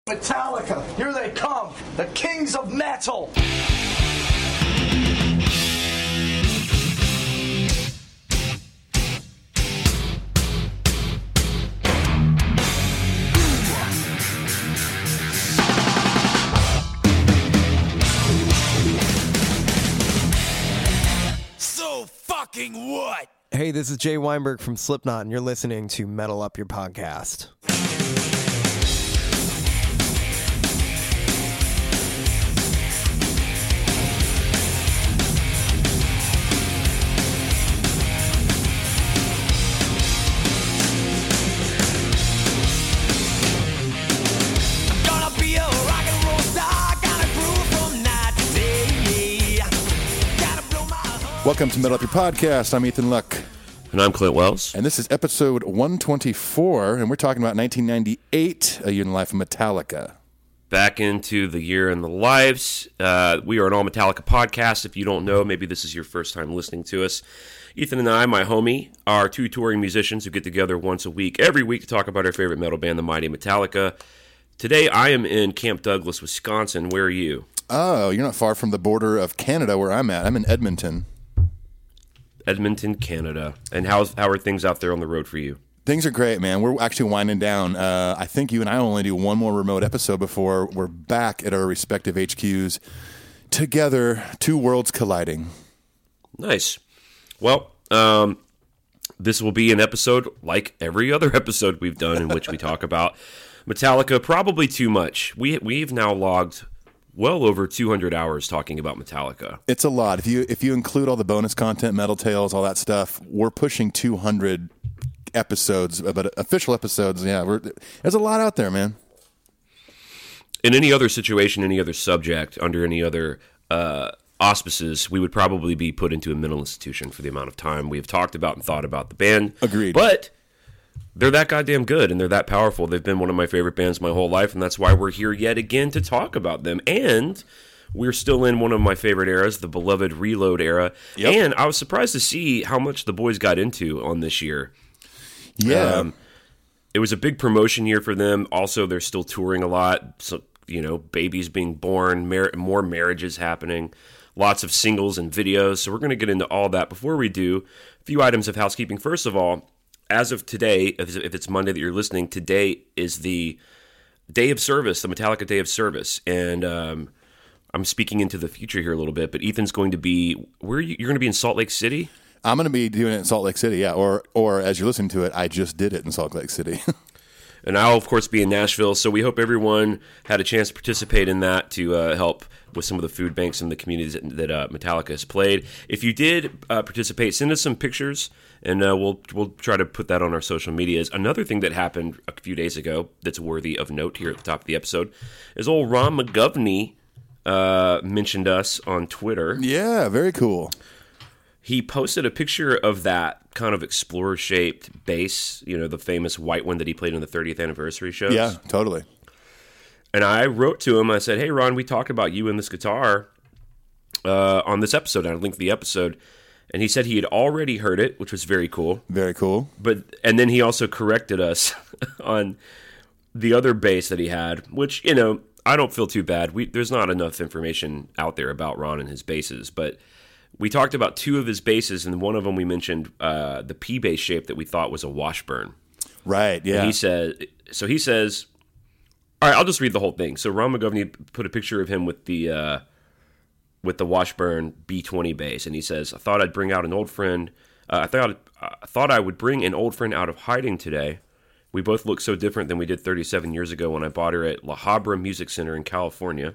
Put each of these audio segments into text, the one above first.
Metallica, here they come, the kings of metal. So fucking what? Hey, this is Jay Weinberg from Slipknot, and you're listening to Metal Up Your Podcast. Welcome to Metal Up Your Podcast. I'm Ethan Luck. And I'm Clint Wells. And this is episode 124, and we're talking about 1998, A Year in the Life of Metallica. Back into the year in the lives. We are an all Metallica podcast. If you don't know, maybe this is your first time listening to us. Ethan and I, my homie, are two touring musicians who get together once a week, every week, to talk about our favorite metal band, the mighty Metallica. Today, I am in Camp Douglas, Wisconsin. Where are you? Oh, you're not far from the border of Canada where I'm at. I'm in Edmonton. Edmonton, Canada. And how are things out there on the road for you? Things are great, man. We're actually winding down. I think you and I only do one more remote episode before we're back at our respective HQs together, two worlds colliding. Nice. Well, this will be an episode like every other episode we've done in which we talk about Metallica, probably too much. We've now logged well over 200 hours talking about Metallica. It's a lot. If you include all the bonus content, Metal Tales, all that stuff, we're pushing 200 episodes, but official episodes. Yeah, there's a lot out there, man. In any other situation, any other subject, under any other auspices, we would probably be put into a mental institution for the amount of time we have talked about and thought about the band. Agreed. But they're that goddamn good, and they're that powerful. They've been one of my favorite bands my whole life, and that's why we're here yet again to talk about them. And we're still in one of my favorite eras, the beloved Reload era. Yep. And I was surprised to see how much the boys got into on this year. Yeah. It was a big promotion year for them. Also, they're still touring a lot. So, babies being born, more marriages happening, lots of singles and videos. So we're going to get into all that. Before we do, a few items of housekeeping. First of all, as of today, if it's Monday that you're listening, today is the day of service, the Metallica Day of Service. And I'm speaking into the future here a little bit, but Ethan's going to be, you're going to be in Salt Lake City? I'm going to be doing it in Salt Lake City, yeah. Or as you're listening to it, I just did it in Salt Lake City. And I'll, of course, be in Nashville, so we hope everyone had a chance to participate in that to help with some of the food banks in the communities that Metallica has played. If you did participate, send us some pictures, and we'll try to put that on our social medias. Another thing that happened a few days ago that's worthy of note here at the top of the episode is old Ron McGovney mentioned us on Twitter. Yeah, very cool. He posted a picture of that kind of explorer-shaped bass, the famous white one that he played in the 30th anniversary shows. Yeah, totally. And I wrote to him, I said, hey, Ron, we talked about you and this guitar on this episode. And I linked the episode. And he said he had already heard it, which was very cool. Very cool. And then he also corrected us on the other bass that he had, which, I don't feel too bad. There's not enough information out there about Ron and his basses, but we talked about two of his basses, and one of them we mentioned the P bass shape that we thought was a Washburn. Right, yeah. And he says, all right, I'll just read the whole thing. So Ron McGovney put a picture of him with the Washburn B20 bass, and he says, I thought I'd bring out an old friend. I thought I would bring an old friend out of hiding today. We both look so different than we did 37 years ago when I bought her at La Habra Music Center in California.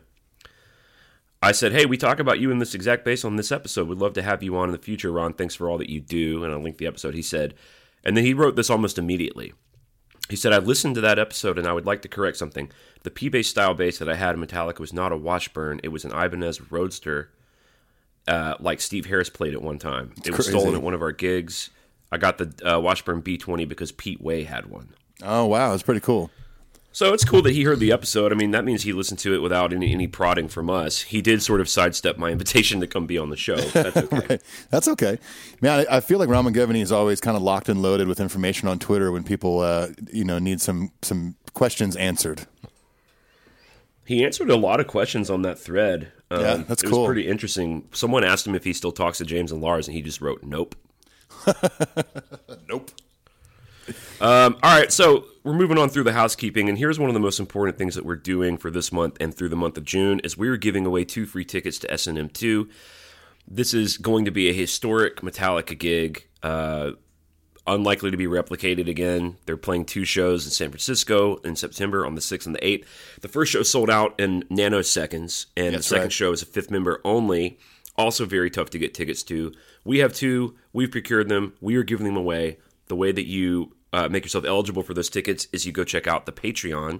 I said, hey, we talk about you in this exact bass on this episode. We'd love to have you on in the future, Ron. Thanks for all that you do. And I linked the episode. He said, and then he wrote this almost immediately. He said, I listened to that episode and I would like to correct something. The P-bass style bass that I had in Metallica was not a Washburn. It was an Ibanez Roadster, like Steve Harris played at one time. It was stolen at one of our gigs. I got the Washburn B20 because Pete Way had one. Oh, wow. That's pretty cool. So it's cool that he heard the episode. I mean, that means he listened to it without any prodding from us. He did sort of sidestep my invitation to come be on the show. That's okay. Right. That's okay. Man, I feel like Ron McGovney is always kind of locked and loaded with information on Twitter when people, need some questions answered. He answered a lot of questions on that thread. Yeah, that's it cool. was pretty interesting. Someone asked him if he still talks to James and Lars, and he just wrote, nope. Nope. All right, so we're moving on through the housekeeping, and here's one of the most important things that we're doing for this month and through the month of June is we're giving away 2 free tickets to S&M 2. This is going to be a historic Metallica gig, unlikely to be replicated again. They're playing 2 shows in San Francisco in September on the 6th and the 8th. The first show sold out in nanoseconds, and the second show is a 5th member only. Also very tough to get tickets to. We have 2. We've procured them. We are giving them away. The way that you make yourself eligible for those tickets is you go check out the Patreon,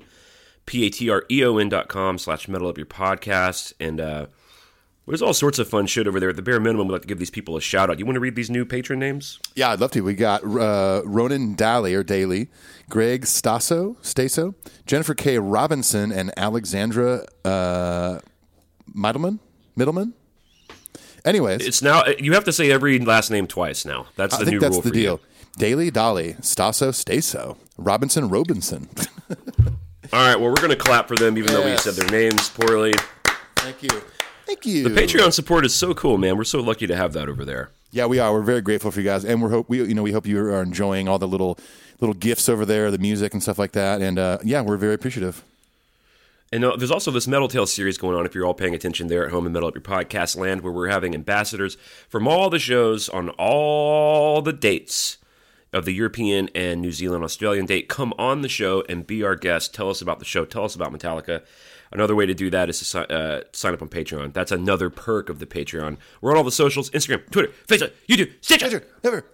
patreon.com/metalupyourpodcast, and there's all sorts of fun shit over there. At the bare minimum, we'd like to give these people a shout out. You want to read these new patron names? Yeah, I'd love to. We got Ronan Daly, Greg Staso, Jennifer K. Robinson, and Alexandra Middleman. Anyways, It's now you have to say every last name twice now. That's the I think new that's rule the for deal. you. Daly, Staso, Robinson. All right, well, we're going to clap for them, even though we said their names poorly. Thank you. The Patreon support is so cool, man. We're so lucky to have that over there. Yeah, we are. We're very grateful for you guys, and we hope you are enjoying all the little gifts over there, the music and stuff like that. And we're very appreciative. And there's also this Metal Tales series going on, if you're all paying attention there at home in Metal Up Your Podcast land, where we're having ambassadors from all the shows on all the dates of the European and New Zealand, Australian date come on the show and be our guest. Tell us about the show. Tell us about Metallica. Another way to do that is to sign up on Patreon. That's another perk of the Patreon. We're on all the socials, Instagram, Twitter, Facebook, YouTube, Stitcher,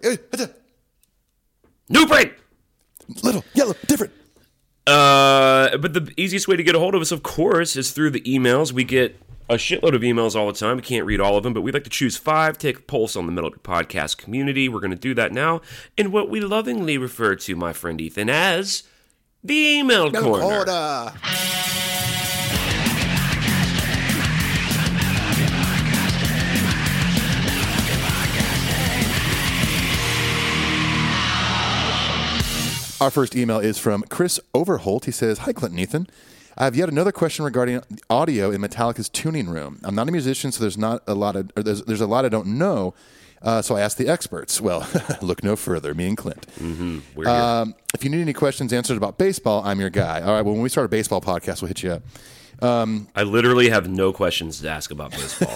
New Brain, Little, yellow, different. But the easiest way to get a hold of us, of course, is through the emails. We get a shitload of emails all the time. We can't read all of them, but we'd like to choose 5, take a pulse on the Metal Podcast community. We're going to do that now in what we lovingly refer to, my friend Ethan, as the Email Corner. Our first email is from Chris Overholt. He says, "Hi, Clint and Ethan. I have yet another question regarding audio in Metallica's tuning room. I'm not a musician, so there's a lot I don't know. So I asked the experts. Well, look no further. Me and Clint. We're here. If you need any questions answered about baseball, I'm your guy. All right. Well, when we start a baseball podcast, we'll hit you up. I literally have no questions to ask about baseball.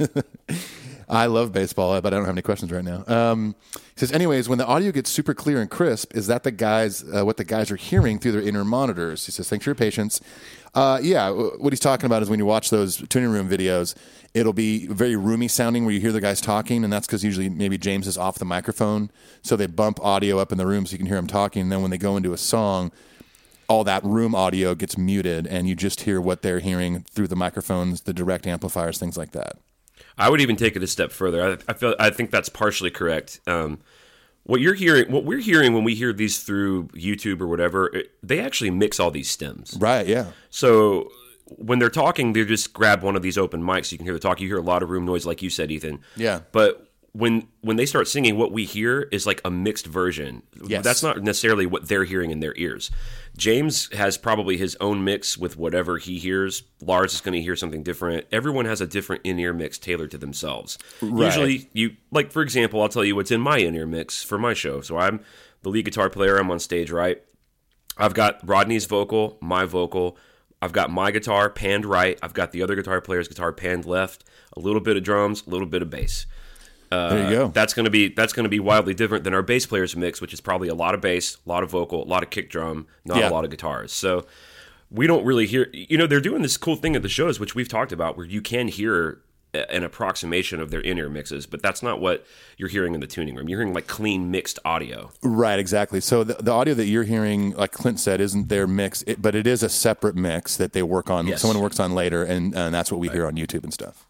I love baseball, but I don't have any questions right now. He says, anyways, when the audio gets super clear and crisp, is that what the guys are hearing through their inner monitors? He says, thanks for your patience. What he's talking about is when you watch those tuning room videos, it'll be very roomy sounding where you hear the guys talking, and that's because usually maybe James is off the microphone, so they bump audio up in the room so you can hear him talking, and then when they go into a song, all that room audio gets muted, and you just hear what they're hearing through the microphones, the direct amplifiers, things like that. I would even take it a step further. I think that's partially correct. What we're hearing when we hear these through YouTube or whatever, they actually mix all these stems. Right, yeah. So when they're talking, they just grab one of these open mics so you can hear the talk. You hear a lot of room noise, like you said, Ethan. Yeah. But when they start singing, what we hear is like a mixed version. Yes. That's not necessarily what they're hearing in their ears. James has probably his own mix with whatever he hears. Lars is going to hear something different. Everyone has a different in-ear mix tailored to themselves. Right. Usually, for example, I'll tell you what's in my in-ear mix for my show. So I'm the lead guitar player. I'm on stage, right? I've got Rodney's vocal, my vocal. I've got my guitar panned right. I've got the other guitar player's guitar panned left. A little bit of drums, a little bit of bass. There you go. That's going to be wildly different than our bass player's mix, which is probably a lot of bass, a lot of vocal, a lot of kick drum, not a lot of guitars. So we don't really hear. They're doing this cool thing at the shows, which we've talked about, where you can hear an approximation of their in-ear mixes, but that's not what you're hearing in the tuning room. You're hearing like clean mixed audio. Right, exactly. So the audio that you're hearing, like Clint said, isn't their mix, but it is a separate mix that they work on. Yes. Someone works on later, and that's what we hear on YouTube and stuff.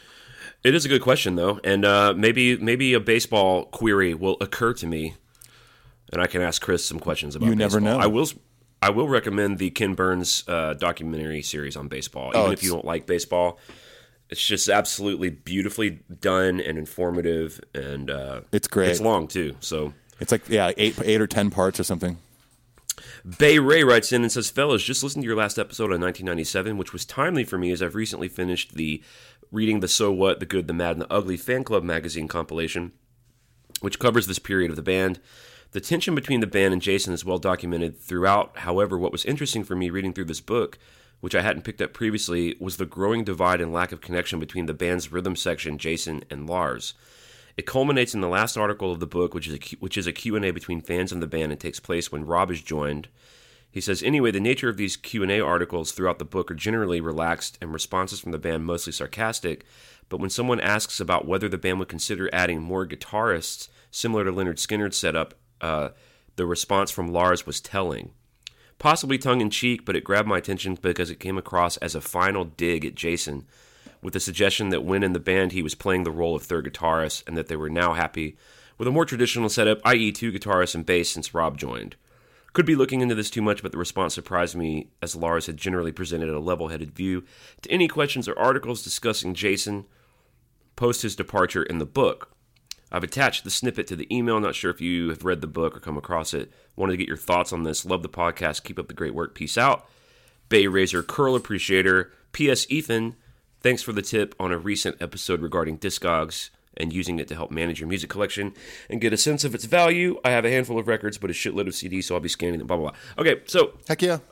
It is a good question, though, and maybe a baseball query will occur to me, and I can ask Chris some questions about. You never baseball. know. I will recommend the Ken Burns documentary series on baseball. Even if you don't like baseball, it's just absolutely beautifully done and informative, and it's great. It's long too, so it's like 8 or 10 parts or something. Bay Ray writes in and says, fellas, just listen to your last episode on 1997, which was timely for me as I've recently finished reading the So What, the Good, the Mad, and the Ugly fan club magazine compilation, which covers this period of the band. The tension between the band and Jason is well documented throughout. However, what was interesting for me reading through this book, which I hadn't picked up previously, was the growing divide and lack of connection between the band's rhythm section, Jason, and Lars. It culminates in the last article of the book, which is a Q&A between fans and the band and takes place when Rob is joined. He says, anyway, the nature of these Q&A articles throughout the book are generally relaxed and responses from the band mostly sarcastic, but when someone asks about whether the band would consider adding more guitarists, similar to Lynyrd Skynyrd's setup, the response from Lars was telling. Possibly tongue-in-cheek, but it grabbed my attention because it came across as a final dig at Jason, with the suggestion that when in the band he was playing the role of third guitarist and that they were now happy with a more traditional setup, i.e. 2 guitarists and bass since Rob joined. Could be looking into this too much, but the response surprised me as Lars had generally presented a level-headed view to any questions or articles discussing Jason post his departure in the book. I've attached the snippet to the email. Not sure if you have read the book or come across it. Wanted to get your thoughts on this. Love the podcast. Keep up the great work. Peace out. Bay Razor Curl Appreciator. P.S. Ethan, thanks for the tip on a recent episode regarding Discogs and using it to help manage your music collection and get a sense of its value. I have a handful of records, but a shitload of CDs, so I'll be scanning them, blah, blah, blah. Okay, so... Heck yeah.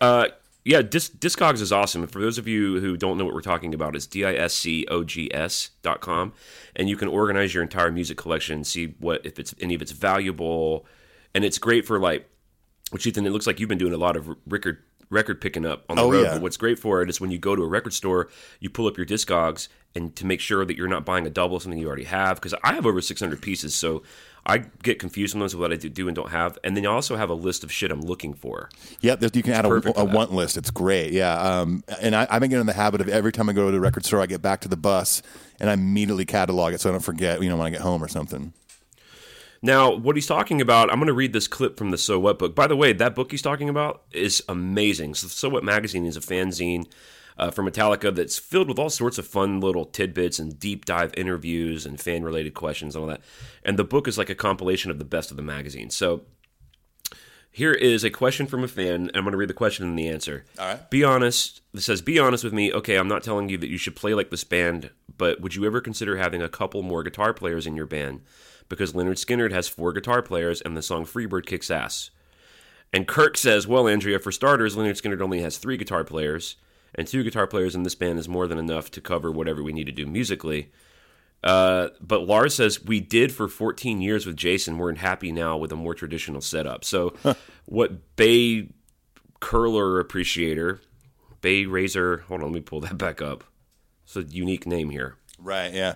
Discogs is awesome. For those of you who don't know what we're talking about, it's discogs.com, and you can organize your entire music collection, see if any of it's valuable, and it's great for, like, which, Ethan, it looks like you've been doing a lot of record picking up on the road. Yeah. But what's great for it is when you go to a record store, you pull up your Discogs and to make sure that you're not buying a double of something you already have, because I have over 600 pieces, so I get confused sometimes with what I do and don't have. And then you also have a list of shit I'm looking for. Yep, you can add a want list. It's great, yeah. And I've been getting in the habit of every time I go to the record store, I get back to the bus and I immediately catalog it so I don't forget, when I get home or something. Now, what he's talking about, I'm going to read this clip from the So What book. By the way, that book he's talking about is amazing. So What magazine is a fanzine from Metallica that's filled with all sorts of fun little tidbits and deep dive interviews and fan-related questions and all that. And the book is like a compilation of the best of the magazine. So here is a question from a fan, and I'm going to read the question and the answer. All right. Be honest. This says, be honest with me. Okay, I'm not telling you that you should play like this band, but would you ever consider having a couple more guitar players in your band? Because Lynyrd Skynyrd has 4 guitar players, and the song Freebird kicks ass. And Kirk says, well, Andrea, for starters, Lynyrd Skynyrd only has 3 guitar players, and 2 guitar players in this band is more than enough to cover whatever we need to do musically. But Lars says, we did for 14 years with Jason. We're happy now with a more traditional setup. So what Bay Curler Appreciator, Bay Razor, hold on, let me pull that back up. It's a unique name here. Right, yeah.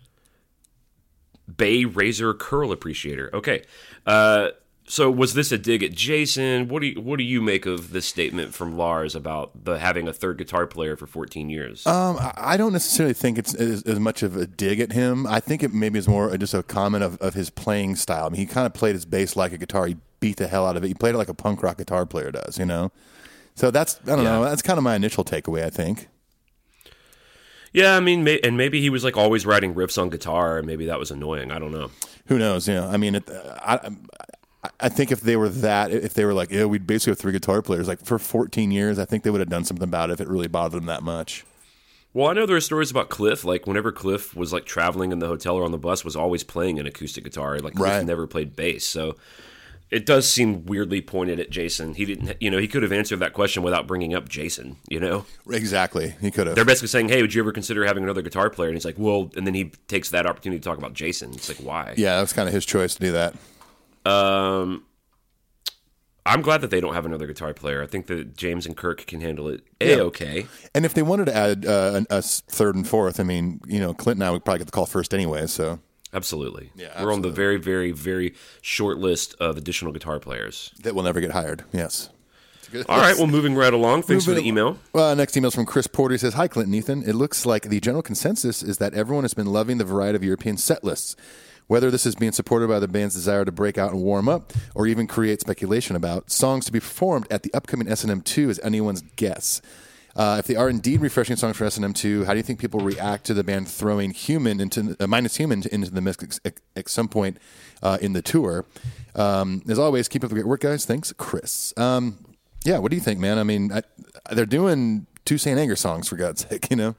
Bay Razor Curl Appreciator. Okay. So was this a dig at Jason? What do you make of this statement from Lars about having a third guitar player for 14 years? I don't necessarily think it's as much of a dig at him. I think it maybe is more just a comment of his playing style. I mean, he kind of played his bass like a guitar. He beat the hell out of it. He played it like a punk rock guitar player does, So that's, I don't know, that's kind of my initial takeaway, I think. Yeah, I mean, and maybe he was like always writing riffs on guitar, and maybe that was annoying. I don't know. Who knows? I mean, I think if they were like, yeah, we'd basically have 3 guitar players, like for 14 years, I think they would have done something about it if it really bothered them that much. Well, I know there are stories about Cliff. Like whenever Cliff was like traveling in the hotel or on the bus, was always playing an acoustic guitar. Like Cliff never played bass, so. It does seem weirdly pointed at Jason. He didn't, he could have answered that question without bringing up Jason, Exactly. He could have. They're basically saying, hey, would you ever consider having another guitar player? And he's like, well, and then he takes that opportunity to talk about Jason. It's like, why? Yeah, that was kind of his choice to do that. I'm glad that they don't have another guitar player. I think that James and Kirk can handle it A-okay. And if they wanted to add a third and fourth, I mean, Clint and I would probably get the call first anyway, so. Absolutely. Yeah, We're on the very, very, very short list of additional guitar players. That will never get hired, yes. All right, well, moving right along. Thanks for the email. Next email is from Chris Porter. He says, hi, Clint and Ethan. It looks like the general consensus is that everyone has been loving the variety of European set lists. Whether this is being supported by the band's desire to break out and warm up, or even create speculation about songs to be performed at the upcoming S&M 2 is anyone's guess. If they are indeed refreshing songs for S&M 2, how do you think people react to the band throwing Minus Human into the mix at some point in the tour? As always, keep up the great work, guys. Thanks, Chris. Yeah, what do you think, man? I mean, they're doing 2 St. Anger songs, for God's sake, you know?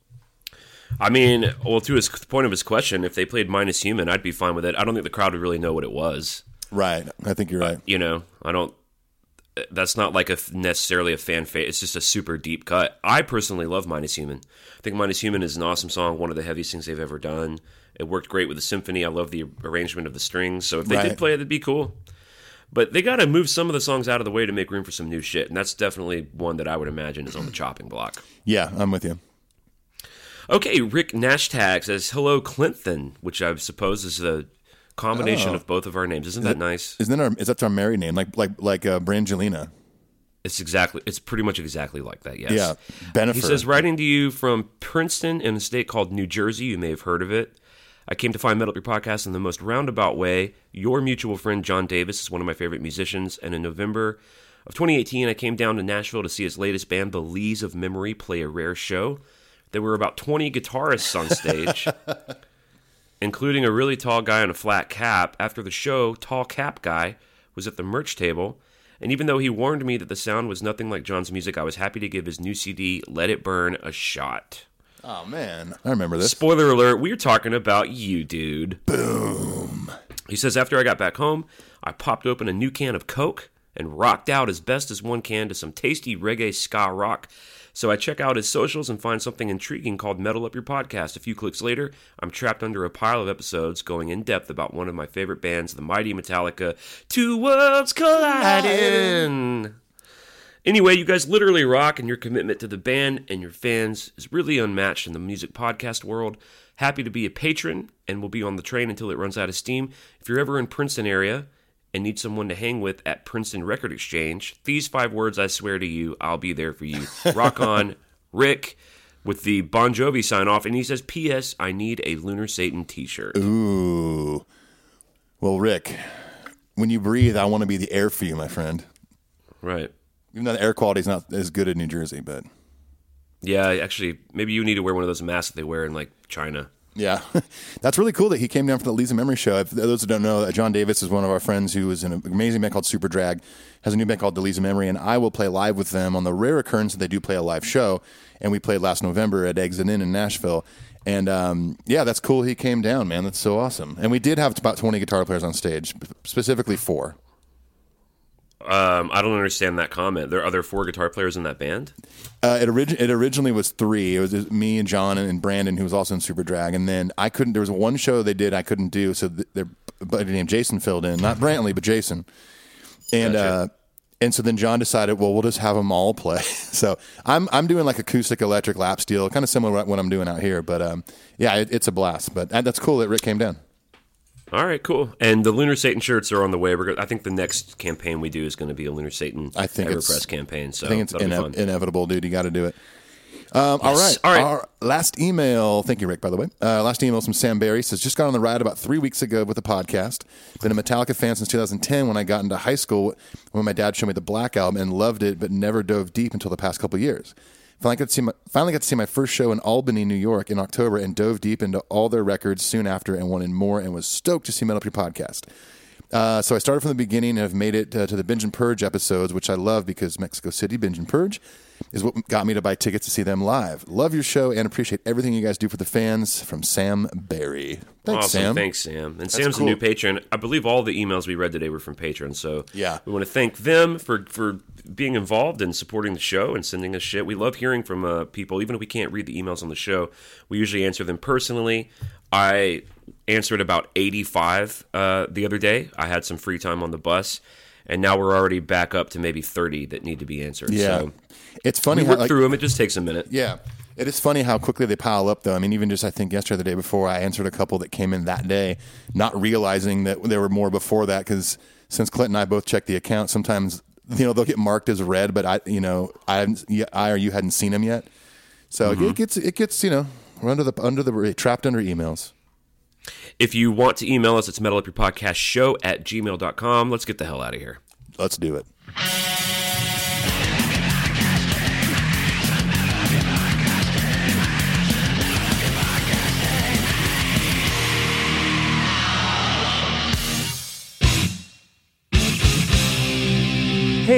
I mean, well, to his point of his question, if they played Minus Human, I'd be fine with it. I don't think the crowd would really know what it was. Right. I think you're right. You know, I don't. That's not like necessarily a fan favorite. It's just a super deep cut. I personally love Minus Human. I think Minus Human is an awesome song, one of the heaviest things they've ever done. It worked great with the symphony. I love the arrangement of the strings. So if they did play it, it'd be cool. But they got to move some of the songs out of the way to make room for some new shit. And that's definitely one that I would imagine is on the chopping block. Yeah, I'm with you. Okay, Rick Nashtag says, hello, Clinton, which I suppose is a combination of both of our names. Isn't that nice? Is that our married name? Like Brangelina. It's pretty much exactly like that, yes. Yeah, Bennifer. He says, writing to you from Princeton in a state called New Jersey. You may have heard of it. I came to find Metal Up Your Podcast in the most roundabout way. Your mutual friend, John Davis, is one of my favorite musicians. And in November of 2018, I came down to Nashville to see his latest band, The Lees of Memory, play a rare show. There were about 20 guitarists on stage, including a really tall guy in a flat cap. After the show, Tall Cap Guy was at the merch table. And even though he warned me that the sound was nothing like John's music, I was happy to give his new CD, Let It Burn, a shot. Oh, man. I remember this. Spoiler alert, we're talking about you, dude. Boom. He says, after I got back home, I popped open a new can of Coke and rocked out as best as one can to some tasty reggae ska rock. So I check out his socials and find something intriguing called Metal Up Your Podcast. A few clicks later, I'm trapped under a pile of episodes going in depth about one of my favorite bands, the mighty Metallica, Two Worlds Colliding. Anyway, you guys literally rock, and your commitment to the band and your fans is really unmatched in the music podcast world. Happy to be a patron, and will be on the train until it runs out of steam. If you're ever in Princeton area and need someone to hang with at Princeton Record Exchange, these 5 words I swear to you, I'll be there for you. Rock on, Rick, with the Bon Jovi sign-off. And he says, P.S. I need a Lunar Satan t-shirt. Ooh. Well, Rick, when you breathe, I want to be the air for you, my friend. Right. Even though the air quality is not as good in New Jersey, but... Yeah, actually, maybe you need to wear one of those masks that they wear in, like, China. Yeah. That's really cool that he came down for the Lees of Memory show. If those who don't know, John Davis is one of our friends who is in an amazing band called Super Drag, has a new band called The Lees of Memory, and I will play live with them on the rare occurrence that they do play a live show, and we played last November at Exit Inn in Nashville. And, yeah, that's cool he came down, man. That's so awesome. And we did have about 20 guitar players on stage, specifically 4. I don't understand that comment. Are there 4 guitar players in that band? It originally was 3. It was me and John and Brandon, who was also in Super Drag. And then there was one show they did I couldn't do, so their buddy named Jason filled in. Not Brantley, but Jason. And gotcha. And so then John decided, well, we'll just have them all play. So I'm doing like acoustic electric lap steel, kind of similar to what I'm doing out here. But yeah, it's a blast. But that's cool that Rick came down. All right, cool. And the Lunar Satan shirts are on the way. I think the next campaign we do is going to be a Lunar Satan Everpress campaign. So I think it's inevitable, dude. You got to do it. Yes. All right. All right. Our last email. Thank you, Rick, by the way. Last email is from Sam Barry. Says, just got on the ride about 3 weeks ago with the podcast. Been a Metallica fan since 2010 when I got into high school when my dad showed me the Black Album and loved it, but never dove deep until the past couple of years. Finally got to see my first show in Albany, New York in October and dove deep into all their records soon after and wanted more and was stoked to see Metal Up Your Podcast. So I started from the beginning and have made it to the Binge and Purge episodes, which I love because Mexico City Binge and Purge is what got me to buy tickets to see them live. Love your show and appreciate everything you guys do for the fans. From Sam Barry. Thanks, awesome. Sam. Thanks, Sam. And That's Sam's cool. a new patron. I believe all the emails we read today were from patrons. So yeah, we want to thank them for being involved and supporting the show and sending us shit. We love hearing from people, even if we can't read the emails on the show. We usually answer them personally. I answered about 85 the other day. I had some free time on the bus, and now we're already back up to maybe 30 that need to be answered. Yeah, so it's funny. We work through them. It just takes a minute. Yeah. It is funny how quickly they pile up, though. I mean, even just I think yesterday or the day before, I answered a couple that came in that day, not realizing that there were more before that. Because since Clint and I both check the account, sometimes they'll get marked as read, but I or you hadn't seen them yet. So it gets we're trapped under emails. If you want to email us, it's metalupyourpodcastshow@gmail.com. Let's get the hell out of here. Let's do it.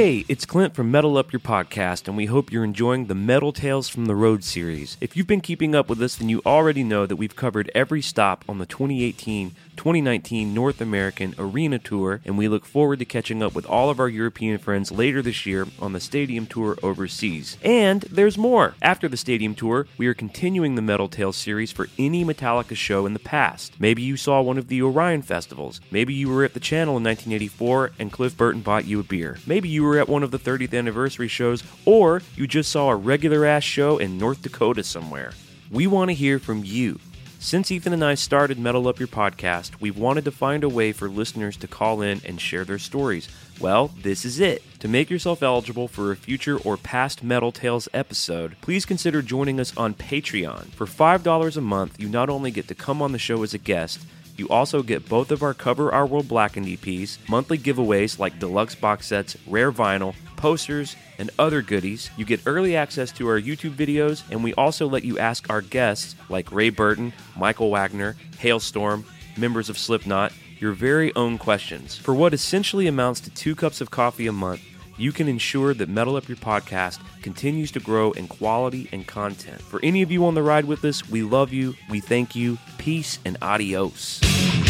Hey, it's Clint from Metal Up Your Podcast, and we hope you're enjoying the Metal Tales from the Road series. If you've been keeping up with us, then you already know that we've covered every stop on the 2018-2019 North American Arena Tour, and we look forward to catching up with all of our European friends later this year on the Stadium Tour overseas. And there's more! After the Stadium Tour, we are continuing the Metal Tales series for any Metallica show in the past. Maybe you saw one of the Orion festivals. Maybe you were at the Channel in 1984 and Cliff Burton bought you a beer. Maybe you were at one of the 30th anniversary shows, or you just saw a regular-ass show in North Dakota somewhere. We want to hear from you. Since Ethan and I started Metal Up Your Podcast, we've wanted to find a way for listeners to call in and share their stories. Well, this is it. To make yourself eligible for a future or past Metal Tales episode, please consider joining us on Patreon. For $5 a month, you not only get to come on the show as a guest, you also get both of our Cover Our World Blackened EPs, monthly giveaways like deluxe box sets, rare vinyl, posters, and other goodies. You get early access to our YouTube videos, and we also let you ask our guests, like Ray Burton, Michael Wagner, Hailstorm, members of Slipknot, your very own questions. For what essentially amounts to 2 cups of coffee a month, you can ensure that Metal Up Your Podcast continues to grow in quality and content. For any of you on the ride with us, we love you, we thank you, peace and adios.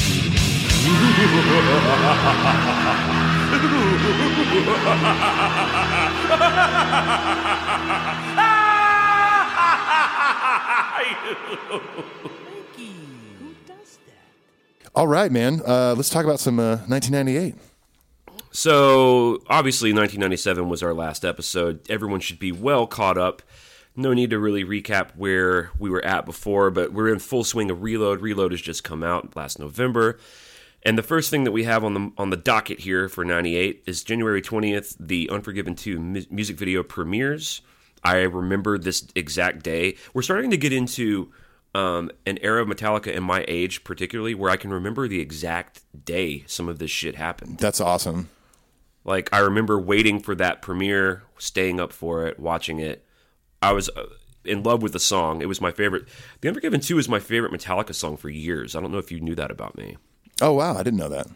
All right, man. Let's talk about some 1998. So, obviously, 1997 was our last episode. Everyone should be well caught up. No need to really recap where we were at before, but we're in full swing of Reload. Reload has just come out last November. And the first thing that we have on the docket here for 98 is January 20th, the Unforgiven 2 music video premieres. I remember this exact day. We're starting to get into an era of Metallica and my age particularly where I can remember the exact day some of this shit happened. That's awesome. Like, I remember waiting for that premiere, staying up for it, watching it. I was in love with the song. It was my favorite. The Unforgiven 2 is my favorite Metallica song for years. I don't know if you knew that about me. Oh, wow. I didn't know that.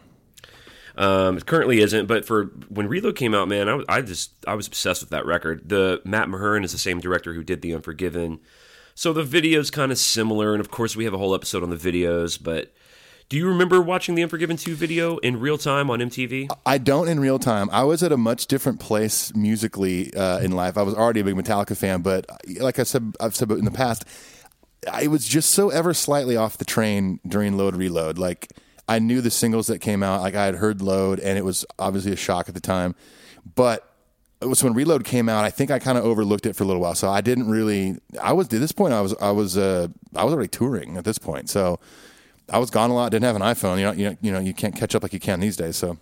It currently isn't, but for when Reload came out, man, I was obsessed with that record. The Matt Mahern is the same director who did The Unforgiven. So the video's kind of similar, and of course we have a whole episode on the videos, but do you remember watching the Unforgiven 2 video in real time on MTV? I don't in real time. I was at a much different place musically in life. I was already a big Metallica fan, but like I've said in the past, I was just so ever slightly off the train during Load Reload. Like, I knew the singles that came out. Like, I had heard Load, and it was obviously a shock at the time. But it was when Reload came out, I think I kind of overlooked it for a little while. So I didn't really. At this point, I was already touring at this point. So I was gone a lot. Didn't have an iPhone. You can't catch up like you can these days. So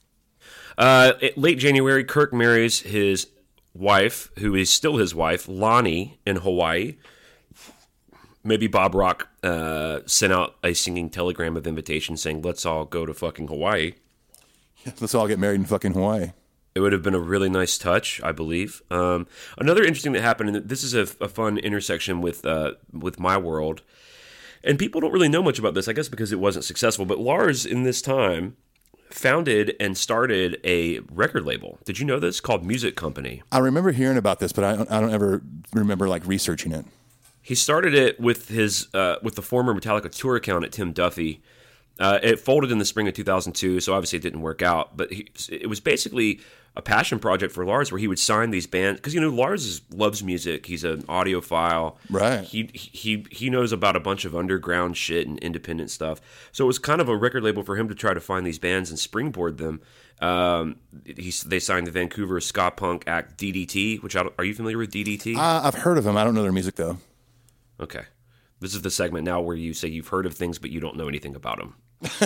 late January, Kirk marries his wife, who is still his wife, Lonnie, in Hawaii. Maybe Bob Rock sent out a singing telegram of invitation saying, "Let's all go to fucking Hawaii. Let's all get married in fucking Hawaii." It would have been a really nice touch, I believe. Another interesting that happened, and this is a fun intersection with my world, and people don't really know much about this, I guess because it wasn't successful, but Lars, in this time, founded and started a record label. Did you know this? Called Music Company. I remember hearing about this, but I don't ever remember like researching it. He started it with his with the former Metallica tour account at Tim Duffy. It folded in the spring of 2002, so obviously it didn't work out. But it was basically a passion project for Lars, where he would sign these bands because Lars loves music. He's an audiophile, right? He knows about a bunch of underground shit and independent stuff. So it was kind of a record label for him to try to find these bands and springboard them. They signed the Vancouver ska punk act DDT, which are you familiar with DDT? I've heard of them. I don't know their music though. Okay. This is the segment now where you say you've heard of things, but you don't know anything about them.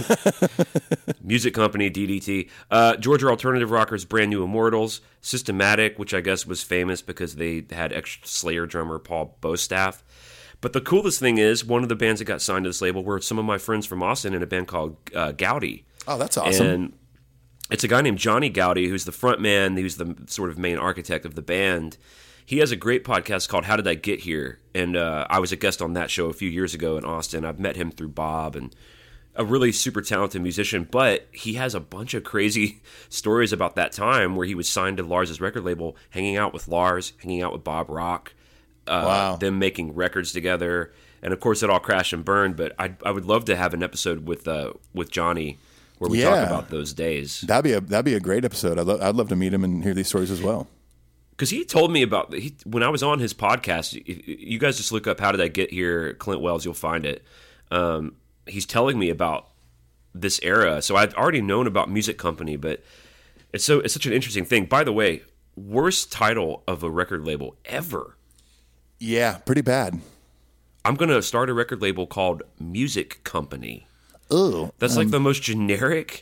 Music Company, DDT. Georgia Alternative Rockers, Brand New Immortals. Systematic, which I guess was famous because they had ex-Slayer drummer Paul Bostaff. But the coolest thing is, one of the bands that got signed to this label were some of my friends from Austin in a band called Gowdy. Oh, that's awesome. And it's a guy named Johnny Gowdy, who's the front man, who's the sort of main architect of the band. He has a great podcast called How Did I Get Here? And I was a guest on that show a few years ago in Austin. I've met him through Bob, and a really super talented musician, but he has a bunch of crazy stories about that time where he was signed to Lars's record label, hanging out with Lars, hanging out with Bob Rock, Wow. them making records together. And of course, it all crashed and burned. But I would love to have an episode with Johnny where we talk about those days. That'd be a great episode. I'd love to meet him and hear these stories as well. Because he told me about when I was on his podcast. You guys just look up "How Did I Get Here?" Clint Wells, you'll find it. He's telling me about this era, so I'd already known about Music Company, but it's such an interesting thing. By the way, worst title of a record label ever. Yeah, pretty bad. I'm gonna start a record label called Music Company. Ooh, That's like the most generic.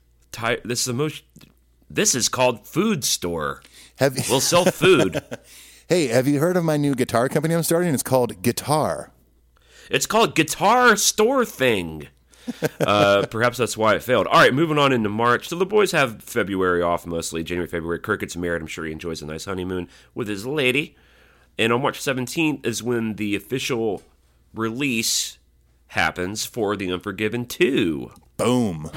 This is called Food Store. We'll sell food. Hey, have you heard of my new guitar company I'm starting? It's called Guitar. It's called Guitar Store Thing. Perhaps that's why it failed. All right, moving on into March. So the boys have February off mostly. January, February. Kirk gets married. I'm sure he enjoys a nice honeymoon with his lady. And on March 17th is when the official release happens for The Unforgiven 2. Boom.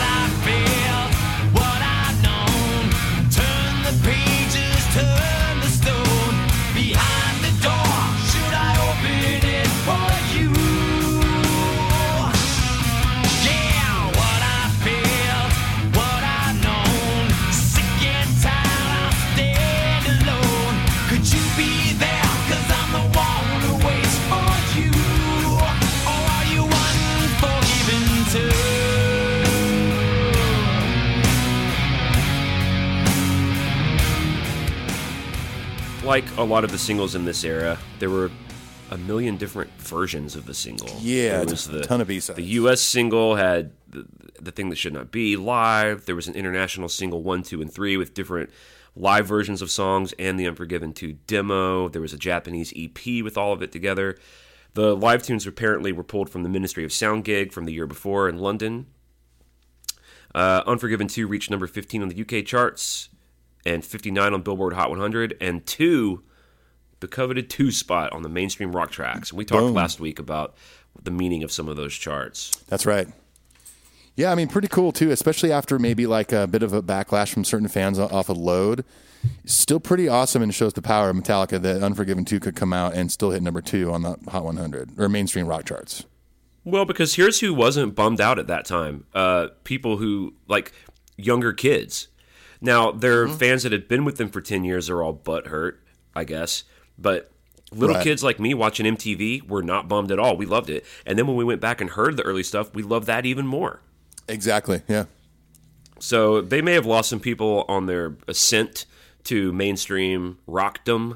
Like a lot of the singles in this era, there were a million different versions of the single. Yeah, there was a ton of B-sides. The U.S. single had the Thing That Should Not Be live. There was an international single 1, 2, and 3 with different live versions of songs and the Unforgiven 2 demo. There was a Japanese EP with all of it together. The live tunes apparently were pulled from the Ministry of Sound gig from the year before in London. Unforgiven 2 reached number 15 on the UK charts and 59 on Billboard Hot 100, and 2, the coveted 2 spot on the mainstream rock tracks. And we talked last week about the meaning of some of those charts. That's right. Yeah, I mean, pretty cool, too, especially after maybe like a bit of a backlash from certain fans off of Load. Still pretty awesome and shows the power of Metallica that Unforgiven 2 could come out and still hit number 2 on the Hot 100, or mainstream rock charts. Well, because here's who wasn't bummed out at that time. People who, like, younger kids. Now, there are fans that had been with them for 10 years are all butthurt, I guess. But little kids like me watching MTV were not bummed at all. We loved it. And then when we went back and heard the early stuff, we loved that even more. Exactly, yeah. So they may have lost some people on their ascent to mainstream rockdom.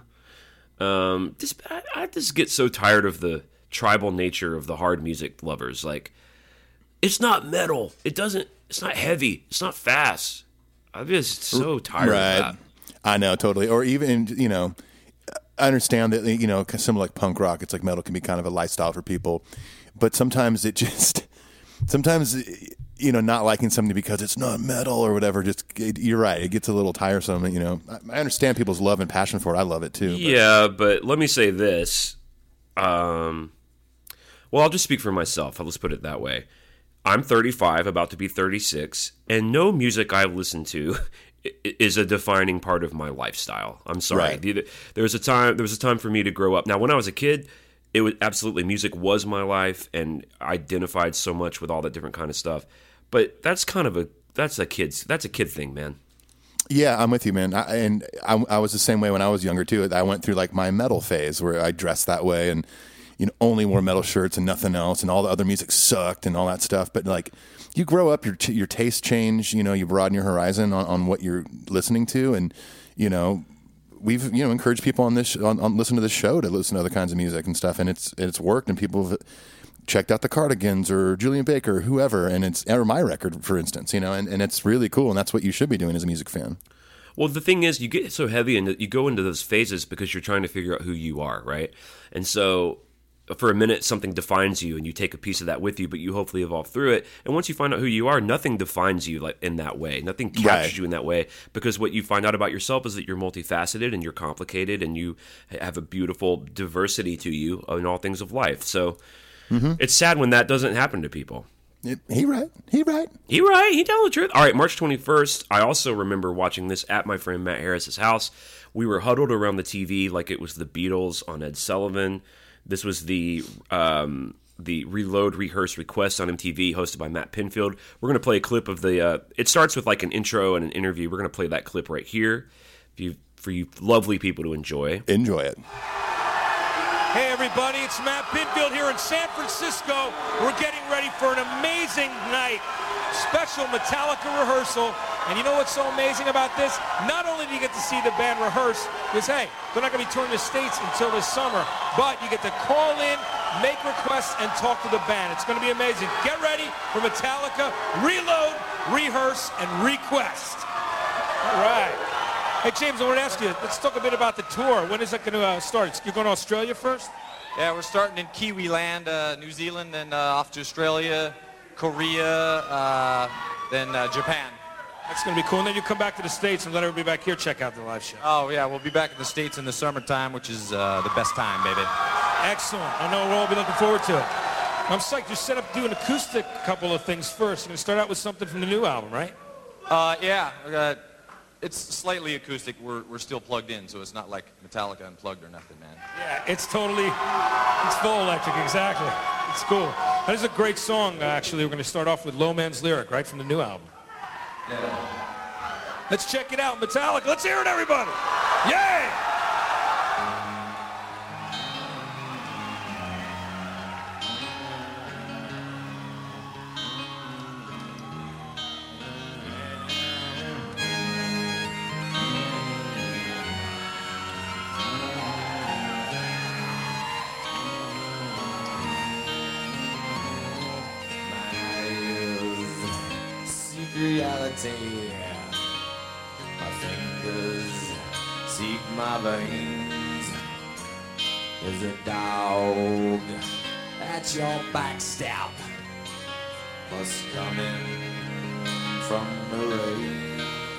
I just get so tired of the tribal nature of the hard music lovers. Like, it's not metal. It's not heavy. It's not fast. I'm just so tired of that. I know, totally. Or even, I understand that, something like punk rock, it's like metal can be kind of a lifestyle for people. But sometimes not liking something because it's not metal or whatever, you're right. It gets a little tiresome. I understand people's love and passion for it. I love it too. Yeah, but let me say this. Well, I'll just speak for myself. Let's put it that way. I'm 35, about to be 36, and no music I listen to is a defining part of my lifestyle. I'm sorry. Right. There was a time for me to grow up. Now, when I was a kid, it was absolutely music was my life, and I identified so much with all that different kind of stuff. But that's a kid thing, man. Yeah, I'm with you, man. I was the same way when I was younger too. I went through like my metal phase where I dressed that way and only wore metal shirts and nothing else, and all the other music sucked and all that stuff. But like, you grow up, your tastes change. You broaden your horizon on what you're listening to, and we've encouraged people on this on listen to this show to listen to other kinds of music and stuff, and it's worked, and people have checked out the Cardigans or Julian Baker or whoever, or my record, for instance, and it's really cool, and that's what you should be doing as a music fan. Well, the thing is, you get so heavy and you go into those phases because you're trying to figure out who you are, right? And so for a minute, something defines you, and you take a piece of that with you, but you hopefully evolve through it. And once you find out who you are, nothing defines you like in that way. Nothing captures you in that way, because what you find out about yourself is that you're multifaceted and you're complicated, and you have a beautiful diversity to you in all things of life. So it's sad when that doesn't happen to people. He right. He right. He telling the truth. All right, March 21st. I also remember watching this at my friend Matt Harris's house. We were huddled around the TV like it was the Beatles on Ed Sullivan. This was the Reload, Rehearse, Request on MTV, hosted by Matt Pinfield. We're going to play a clip of the. It starts with like an intro and an interview. We're going to play that clip right here for you lovely people to enjoy. Enjoy it. Hey everybody, it's Matt Pinfield here in San Francisco. We're getting ready for an amazing night. Special Metallica rehearsal. And you know what's so amazing about this? Not only do you get to see the band rehearse, because hey, they're not going to be touring the States until this summer, but you get to call in, make requests, and talk to the band. It's going to be amazing. Get ready for Metallica Reload, Rehearse, and Request. All right. Hey, James, I want to ask you, let's talk a bit about the tour. When is that going to start? You're going to Australia first? Yeah, we're starting in Kiwi land, New Zealand, then off to Australia, Korea, then Japan. That's going to be cool. And then you come back to the States and let everybody back here check out the live show. Oh, yeah, we'll be back in the States in the summertime, which is the best time, baby. Excellent. I know we'll all be looking forward to it. I'm psyched. You set up doing acoustic couple of things first. You're going to start out with something from the new album, right? Yeah. It's slightly acoustic. We're still plugged in, so it's not like Metallica Unplugged or nothing, man. Yeah, it's full electric, exactly. It's cool. That is a great song, actually. We're going to start off with Low Man's Lyric, right from the new album. Yeah. Let's check it out, Metallica. Let's hear it, everybody. Yay! Reality, my fingers seek my veins. There's a dog at your backstep, must coming from the rain.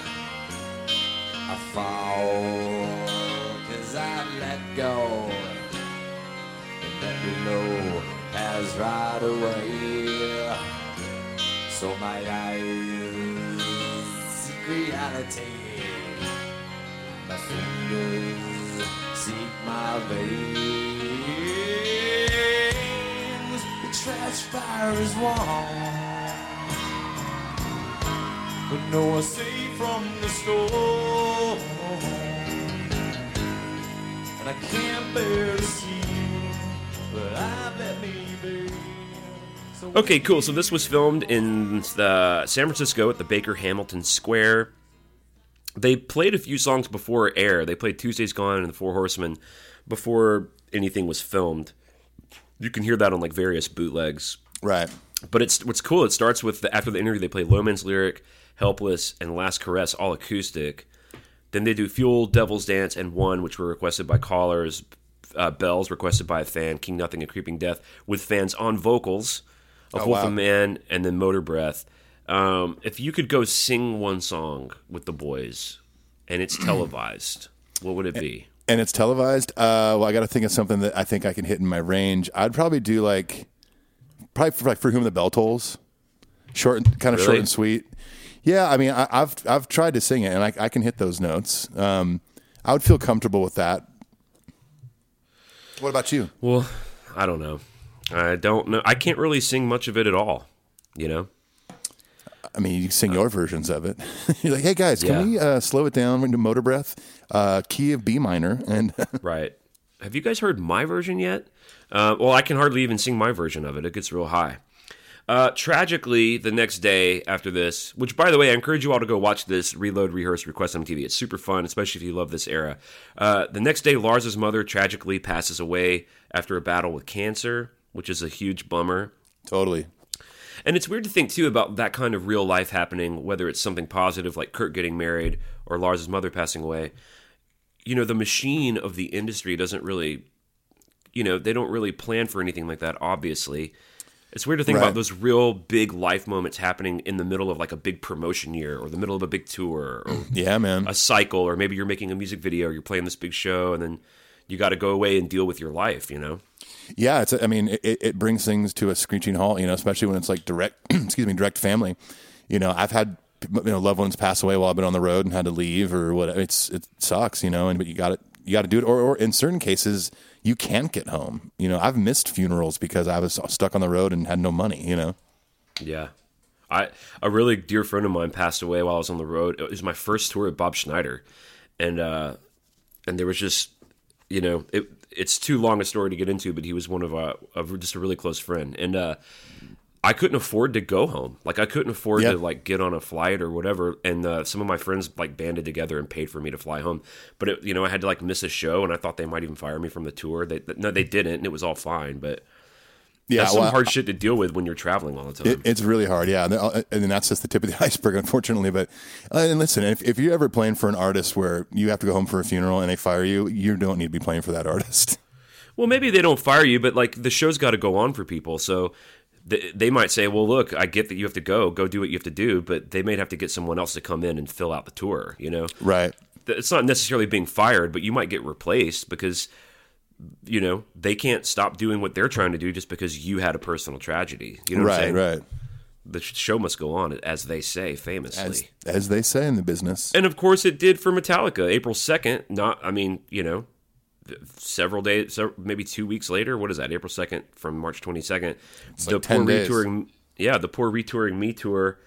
I fall 'cause I let go, and that below has right away. So my eyes seek reality, my fingers seek my veins. The trash fire is warm, but no one's safe from the storm. And I can't bear to see you, but I let me be. Okay, cool. So this was filmed in San Francisco at the Baker Hamilton Square. They played a few songs before air. They played Tuesday's Gone and The Four Horsemen before anything was filmed. You can hear that on like various bootlegs. Right. But what's cool, it starts with, after the interview, they play Low Man's Lyric, Helpless, and Last Caress, all acoustic. Then they do Fuel, Devil's Dance, and One, which were requested by callers. Bells, requested by a fan. King Nothing and Creeping Death, with fans on vocals. Wolf of Man, and then Motor Breath. If you could go sing one song with the boys, and it's televised, what would it be? And it's televised? Well, I got to think of something that I think I can hit in my range. I'd probably do For Whom the Bell Tolls. Short and sweet. Yeah, I mean, I've tried to sing it, and I can hit those notes. I would feel comfortable with that. What about you? Well, I don't know. I don't know. I can't really sing much of it at all, you know? I mean, you can sing your versions of it. You're like, hey, guys, can we slow it down into Motor Breath? Key of B minor. And Right. Have you guys heard my version yet? Well, I can hardly even sing my version of it. It gets real high. Tragically, the next day after this, which, by the way, I encourage you all to go watch this Reload, Rehearse, Request on TV. It's super fun, especially if you love this era. The next day, Lars's mother tragically passes away after a battle with cancer, which is a huge bummer. Totally. And it's weird to think, too, about that kind of real life happening, whether it's something positive like Kurt getting married or Lars's mother passing away. You know, the machine of the industry doesn't really, they don't really plan for anything like that, obviously. It's weird to think about those real big life moments happening in the middle of like a big promotion year or the middle of a big tour or yeah, man, a cycle, or maybe you're making a music video or you're playing this big show and then you got to go away and deal with your life, you know? Yeah, it brings things to a screeching halt, you know, especially when it's like direct family. You know, I've had loved ones pass away while I've been on the road and had to leave or whatever. It sucks, you know, but you got to do it. Or in certain cases, you can't get home. You know, I've missed funerals because I was stuck on the road and had no money, you know? Yeah. A really dear friend of mine passed away while I was on the road. It was my first tour with Bob Schneider. And there was just, you know, it's too long a story to get into, but he was one of just a really close friend. And I couldn't afford to go home. Like, I couldn't afford to, like, get on a flight or whatever. And some of my friends, like, banded together and paid for me to fly home. But, you know, I had to, like, miss a show, and I thought they might even fire me from the tour. No, they didn't, and it was all fine. But that's some hard shit to deal with when you're traveling all the time. It's really hard, yeah. And that's just the tip of the iceberg, unfortunately. But and listen, if you're ever playing for an artist where you have to go home for a funeral and they fire you, you don't need to be playing for that artist. Well, maybe they don't fire you, but, like, the show's got to go on for people. So they might say, well, look, I get that you have to go do what you have to do, but they may have to get someone else to come in and fill out the tour, you know? Right. It's not necessarily being fired, but you might get replaced because, you know, they can't stop doing what they're trying to do just because you had a personal tragedy. You know what I'm saying? Right. The show must go on, as they say famously. As they say in the business. And, of course, it did for Metallica. April 2nd, you know, several days, maybe 2 weeks later. What is that? April 2nd from March 22nd. It's like 10 days. The poor retouring Me tour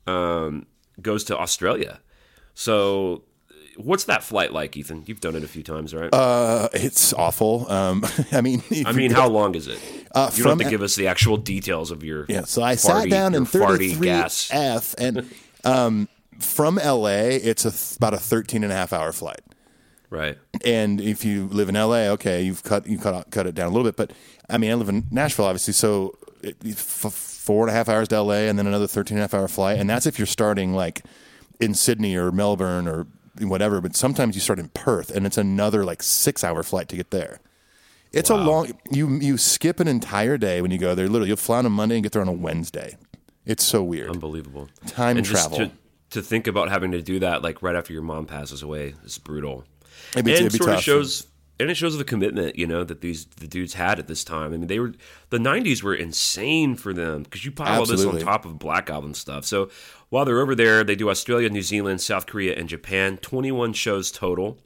goes to Australia. So what's that flight like, Ethan? You've done it a few times, right? It's awful. I mean, how long is it? You don't have to give us the actual details of your so I sat down in 33F, and from LA, it's about a 13.5-hour flight. Right. And if you live in LA, okay, you've cut it down a little bit. But I mean, I live in Nashville, obviously, so 4.5 hours to LA and then another 13.5-hour flight. And that's if you're starting like in Sydney or Melbourne or whatever. But sometimes you start in Perth, and it's another like 6-hour flight to get there. It's a long. You skip an entire day when you go there. Literally, you'll fly on a Monday and get there on a Wednesday. It's so weird. Unbelievable. Time travel. To think about having to do that like right after your mom passes away is brutal. It'd be tough. Shows the commitment, you know, that the dudes had at this time. I mean, the 90s were insane for them because you pile all this on top of Black Album stuff. So while they're over there, they do Australia, New Zealand, South Korea, and Japan. 21 shows total.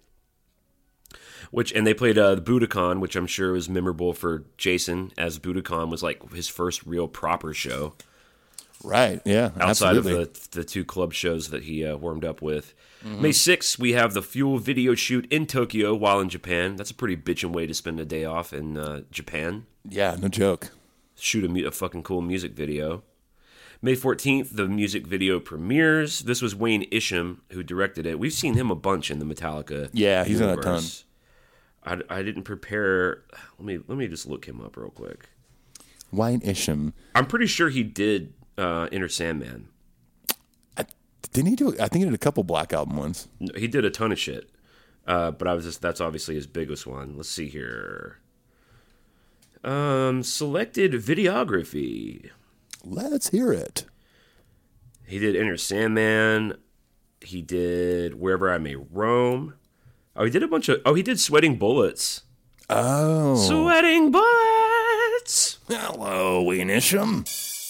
And they played the Budokan, which I'm sure was memorable for Jason, as Budokan was like his first real proper show. Right, yeah, outside absolutely. of the two club shows that he warmed up with. Mm-hmm. May 6th, we have the Fuel video shoot in Tokyo while in Japan. That's a pretty bitchin' way to spend a day off in Japan. Yeah, no joke. Shoot a fucking cool music video. May 14th, the music video premieres. This was Wayne Isham who directed it. We've seen him a bunch in the Metallica he's in a ton. I didn't prepare. Let me just look him up real quick. Wayne Isham. I'm pretty sure he did Enter Sandman. Didn't he do? I think he did a couple Black Album ones. He did a ton of shit, but that's obviously his biggest one. Let's see here. Selected videography. Let's hear it. He did Enter Sandman. He did Wherever I May Roam. Oh, he did a bunch of. Oh, he did Sweating Bullets. Oh, Sweating Bullets. Hello, Wayne Isham.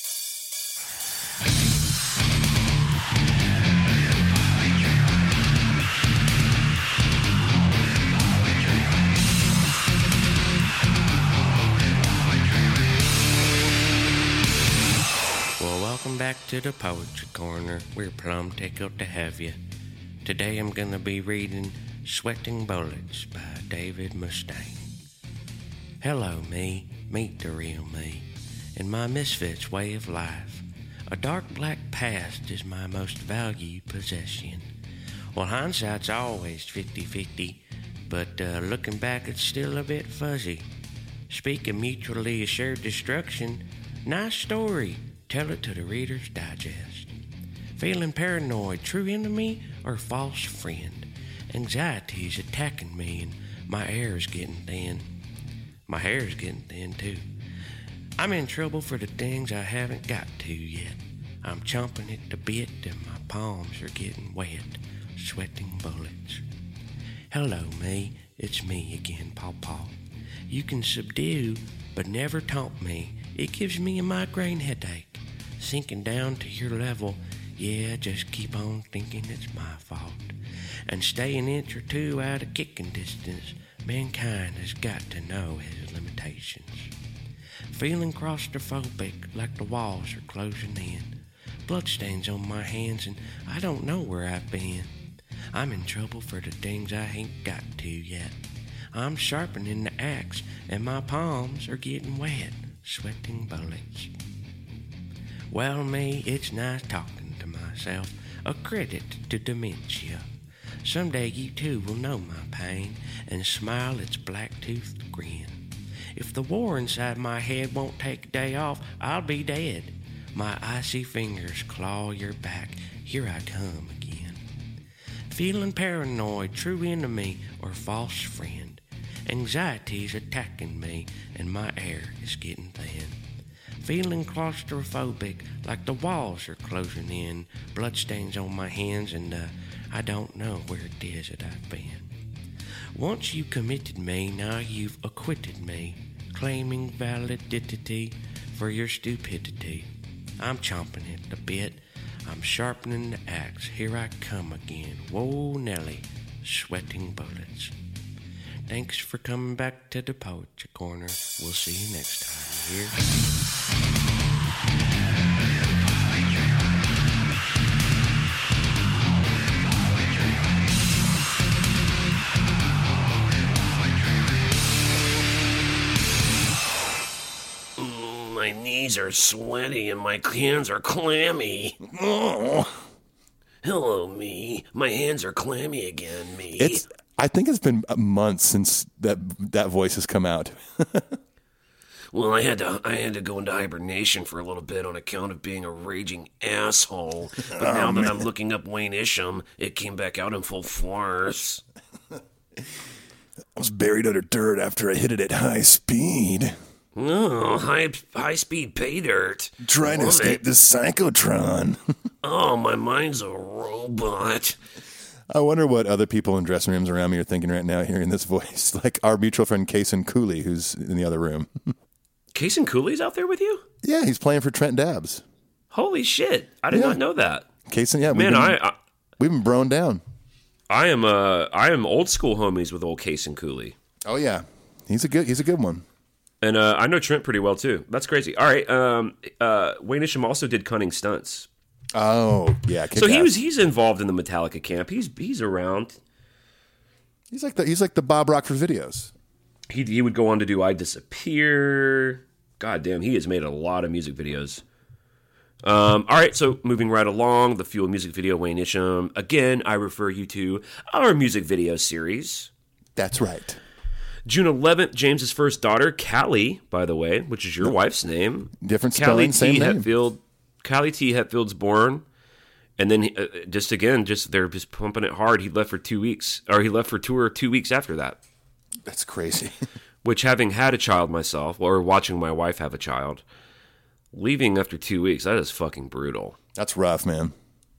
Welcome back to the Poetry Corner. We're plumb tickled to have you. Today I'm gonna be reading Sweating Bullets by David Mustaine. Hello, me. Meet the real me. In my misfit's way of life, a dark black past is my most valued possession. Well, hindsight's always 50-50, but looking back it's still a bit fuzzy. Speak of mutually assured destruction, nice story. Tell it to the Reader's Digest. Feeling paranoid, true enemy or false friend? Anxiety's attacking me and my air's getting thin. My hair's getting thin too. I'm in trouble for the things I haven't got to yet. I'm chomping at the bit and my palms are getting wet. Sweating bullets. Hello, me. it's me again, Paw Paw. You can subdue, but never taunt me. It gives me a migraine headache. Sinking down to your level, yeah, just keep on thinking it's my fault. And stay an inch or two out of kicking distance. Mankind has got to know his limitations. Feeling claustrophobic, like the walls are closing in. Bloodstains on my hands and I don't know where I've been. I'm in trouble for the things I ain't got to yet. I'm sharpening the axe and my palms are getting wet, sweating bullets. Well, me, it's nice talking to myself, a credit to dementia. Someday you too will know my pain and smile its black-toothed grin. If the war inside my head won't take a day off, I'll be dead. My icy fingers claw your back, here I come again. Feeling paranoid, true enemy or false friend. Anxiety's attacking me and my air is getting thin. Feeling claustrophobic, like the walls are closing in. Bloodstains on my hands and I don't know where it is that I've been. Once you committed me, now you've acquitted me, claiming validity for your stupidity. I'm chomping at the bit, I'm sharpening the axe, here I come again. Whoa, Nelly, sweating bullets. Thanks for coming back to the Poetry Corner. We'll see you next time here. My knees are sweaty and my hands are clammy. Oh. Hello, me. My hands are clammy again, me. I think it's been months since that voice has come out. Well, I had to go into hibernation for a little bit on account of being a raging asshole. But now that I'm looking up Wayne Isham, it came back out in full force. I was buried under dirt after I hit it at high speed. Oh, high speed pay dirt. Trying to escape the cyclotron. Oh, my mind's a robot. I wonder what other people in dressing rooms around me are thinking right now hearing this voice. Like our mutual friend Kaysen Cooley, who's in the other room. Kaysen Cooley's out there with you? Yeah, he's playing for Trent Dabbs. Holy shit. I did not know that. Kaysen, yeah. We've been broing down. I am old school homies with old Kaysen Cooley. Oh, yeah. He's a good one. And I know Trent pretty well, too. That's crazy. All right. Wayne Isham also did Cunning Stunts. Oh, yeah. So he's involved in the Metallica camp. He's around. He's like the Bob Rock for videos. He would go on to do I Disappear. God damn, he has made a lot of music videos. All right, so moving right along, the Fuel music video, Wayne Isham. Again, I refer you to our music video series. That's right. June 11th, James's first daughter, Callie, by the way, which is your wife's name. Different spelling, same name. Callie T. Hetfield's born. And then they're just pumping it hard. He left for 2 weeks, or he left for tour 2 weeks after that. That's crazy. Which, having had a child myself, or watching my wife have a child, leaving after 2 weeks, that is fucking brutal. That's rough, man.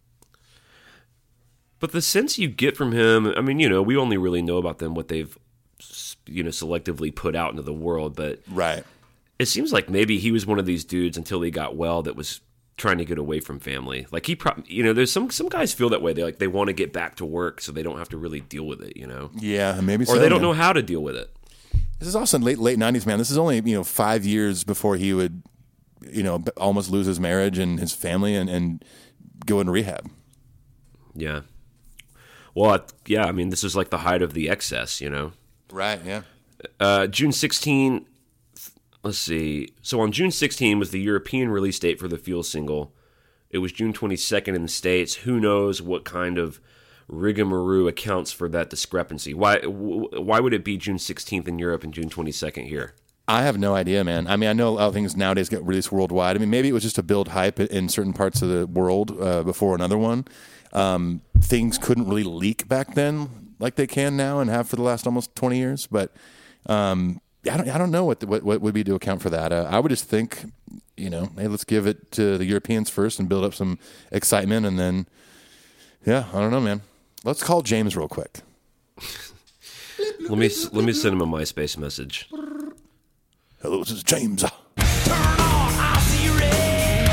But the sense you get from him, I mean, we only really know about them what they've, selectively put out into the world. But right. It seems like maybe he was one of these dudes until he got well that was trying to get away from family. Like there's some guys feel that way. They want to get back to work so they don't have to really deal with it, Yeah, maybe so. Or they don't know how to deal with it. This is also in late 90s, man. This is only, 5 years before he would, almost lose his marriage and his family and go into rehab. Yeah. Well, I mean, this is like the height of the excess, Right, yeah. June 16, let's see. So on June 16 was the European release date for the Fuel single. It was June 22nd in the States. Who knows what kind of rigmarole accounts for that discrepancy? Why would it be June 16th in Europe and June 22nd here? I have no idea, man. I mean, I know a lot of things nowadays get released worldwide. I mean, maybe it was just to build hype in certain parts of the world before another one. Things couldn't really leak back then like they can now and have for the last almost 20 years. But I don't know what would be to account for that. I would just think, hey, let's give it to the Europeans first and build up some excitement. And then, I don't know, man. Let's call James real quick. Let me send him a MySpace message. Hello, this is James. Turn on, I see red.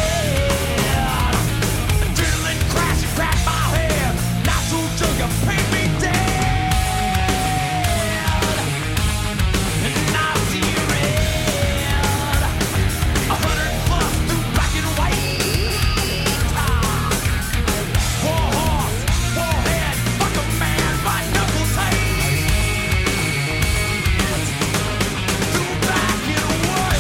Adrenaline crash and crack my head. Natural sugar, paint me dead. And I see red. 100 plus through black and white. War horse, warhead, fuck a man, my knuckles tight. Through black and white.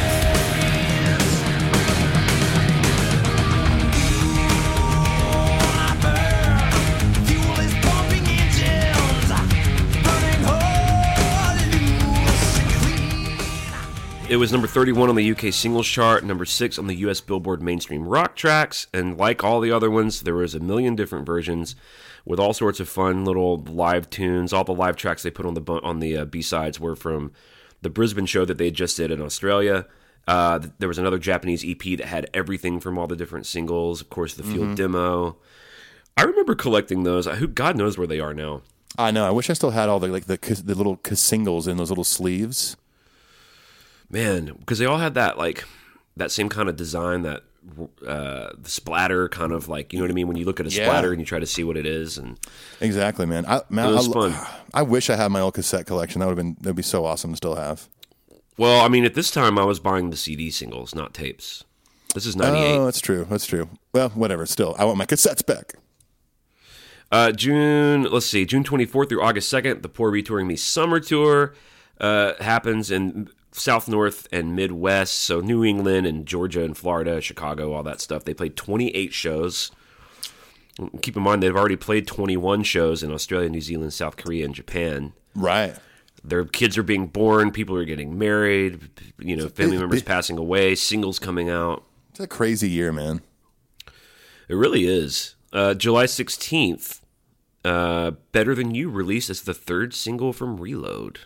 Fuel is pumping engines, burning hard, loose and clean. It was number 31 on the UK singles chart, number 6 on the US Billboard mainstream rock tracks, and like all the other ones, there was a million different versions with all sorts of fun little live tunes. All the live tracks they put on the B-sides were from the Brisbane show that they just did in Australia. There was another Japanese EP that had everything from all the different singles. Of course, the Fuel demo. I remember collecting those. God knows where they are now. I know. I wish I still had all the little singles in those little sleeves. Man, because they all had that same kind of design, that the splatter kind of like, you know what I mean? When you look at a splatter and you try to see what it is. And Exactly, man. it was fun. I wish I had my old cassette collection. That'd be so awesome to still have. Well, I mean, at this time I was buying the CD singles, not tapes. This is 98. Oh, that's true. That's true. Well, whatever. Still, I want my cassettes back. June 24th through August 2nd, the Poor Retouring Me Summer Tour happens in South, North, and Midwest. So New England and Georgia and Florida, Chicago, all that stuff. They played 28 shows. Keep in mind, they've already played 21 shows in Australia, New Zealand, South Korea, and Japan. Right. Their kids are being born. People are getting married. You know, family members passing away. Singles coming out. It's a crazy year, man. It really is. July 16th, Better Than You released as the third single from Reload.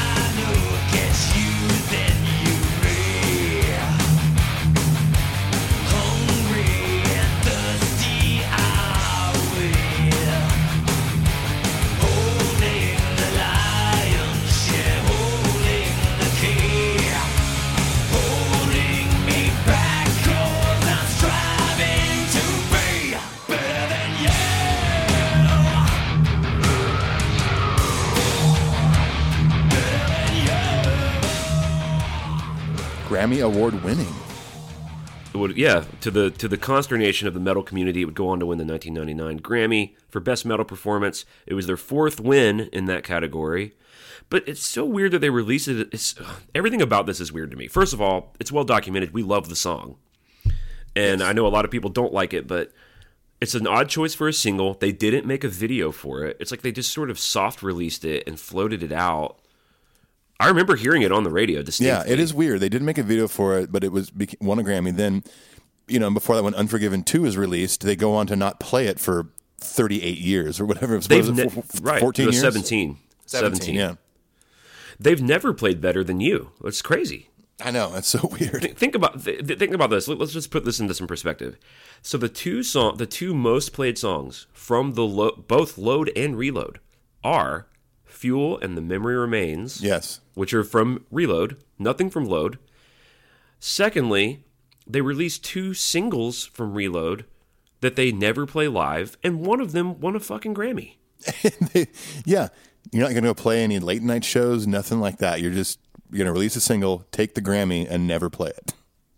Grammy Award winning. It would, yeah, to the consternation of the metal community, it would go on to win the 1999 Grammy for Best Metal Performance. It was their fourth win in that category. But it's so weird that they released it. Everything about this is weird to me. First of all, it's well documented. We love the song. And I know a lot of people don't like it, but it's an odd choice for a single. They didn't make a video for it. It's like they just sort of soft released it and floated it out. I remember hearing it on the radio distinctly. Yeah, it is weird. They didn't make a video for it, but it won a Grammy. Then, before that, when Unforgiven 2 is released, they go on to not play it for 38 years or whatever. What was it, 14 years? 17, yeah. They've never played Better Than You. It's crazy. I know. It's so weird. Think about this. Let's just put this into some perspective. So the two most played songs from both Load and Reload are Fuel and The Memory Remains. Yes. Which are from Reload, nothing from Load. Secondly, they released two singles from Reload that they never play live, and one of them won a fucking Grammy. Yeah. You're not going to go play any late night shows, nothing like that. You're going to release a single, take the Grammy, and never play it.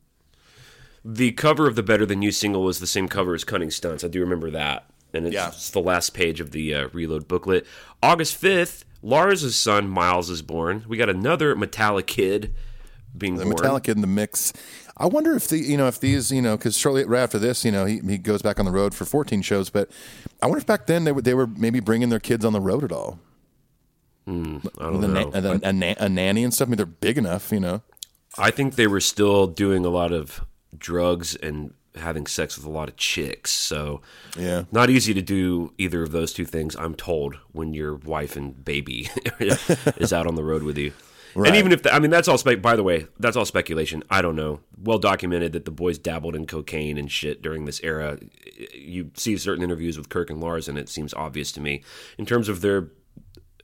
The cover of the Better Than You single was the same cover as Cunning Stunts. I do remember that. And it's the last page of the Reload booklet. August 5th, Lars' son, Miles, is born. We got another Metallica kid being born. Metallica in the mix. I wonder if these, because shortly right after this, he goes back on the road for 14 shows. But I wonder if back then they were maybe bringing their kids on the road at all. I don't know. A nanny and stuff. I mean, they're big enough, I think they were still doing a lot of drugs and having sex with a lot of chicks. So yeah, not easy to do either of those two things, I'm told, when your wife and baby is out on the road with you. Right. And even if, that's all, by the way, that's all speculation. I don't know. Well documented that the boys dabbled in cocaine and shit during this era. You see certain interviews with Kirk and Lars, and it seems obvious to me. In terms of their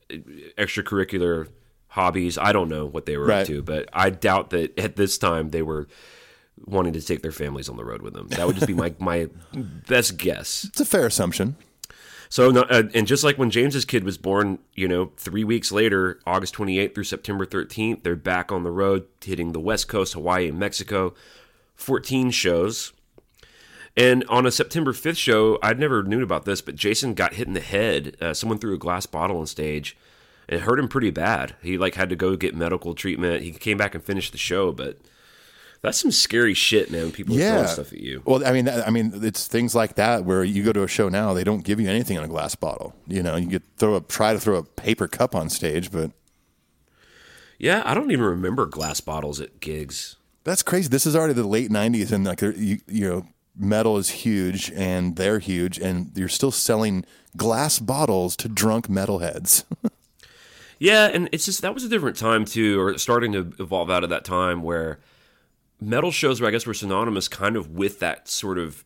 extracurricular hobbies. I don't know what they were Right. up to, but I doubt that at this time they were wanting to take their families on the road with them. That would just be my best guess. It's a fair assumption. So, and just like when James's kid was born, 3 weeks later, August 28th through September 13th, they're back on the road, hitting the West Coast, Hawaii, and Mexico. 14 shows. And on a September 5th show, I'd never knew about this, but Jason got hit in the head. Someone threw a glass bottle on stage, and it hurt him pretty bad. He had to go get medical treatment. He came back and finished the show, but that's some scary shit, man. People throwing stuff at you. Well, I mean, it's things like that where you go to a show now, they don't give you anything in a glass bottle. You could try to throw a paper cup on stage, but Yeah, I don't even remember glass bottles at gigs. that's crazy. This is already the late '90s, and like metal is huge, and they're huge, and you're still selling glass bottles to drunk metalheads. Yeah, and it's just that was a different time too, or starting to evolve out of that time where metal shows, I guess, were synonymous kind of with that sort of,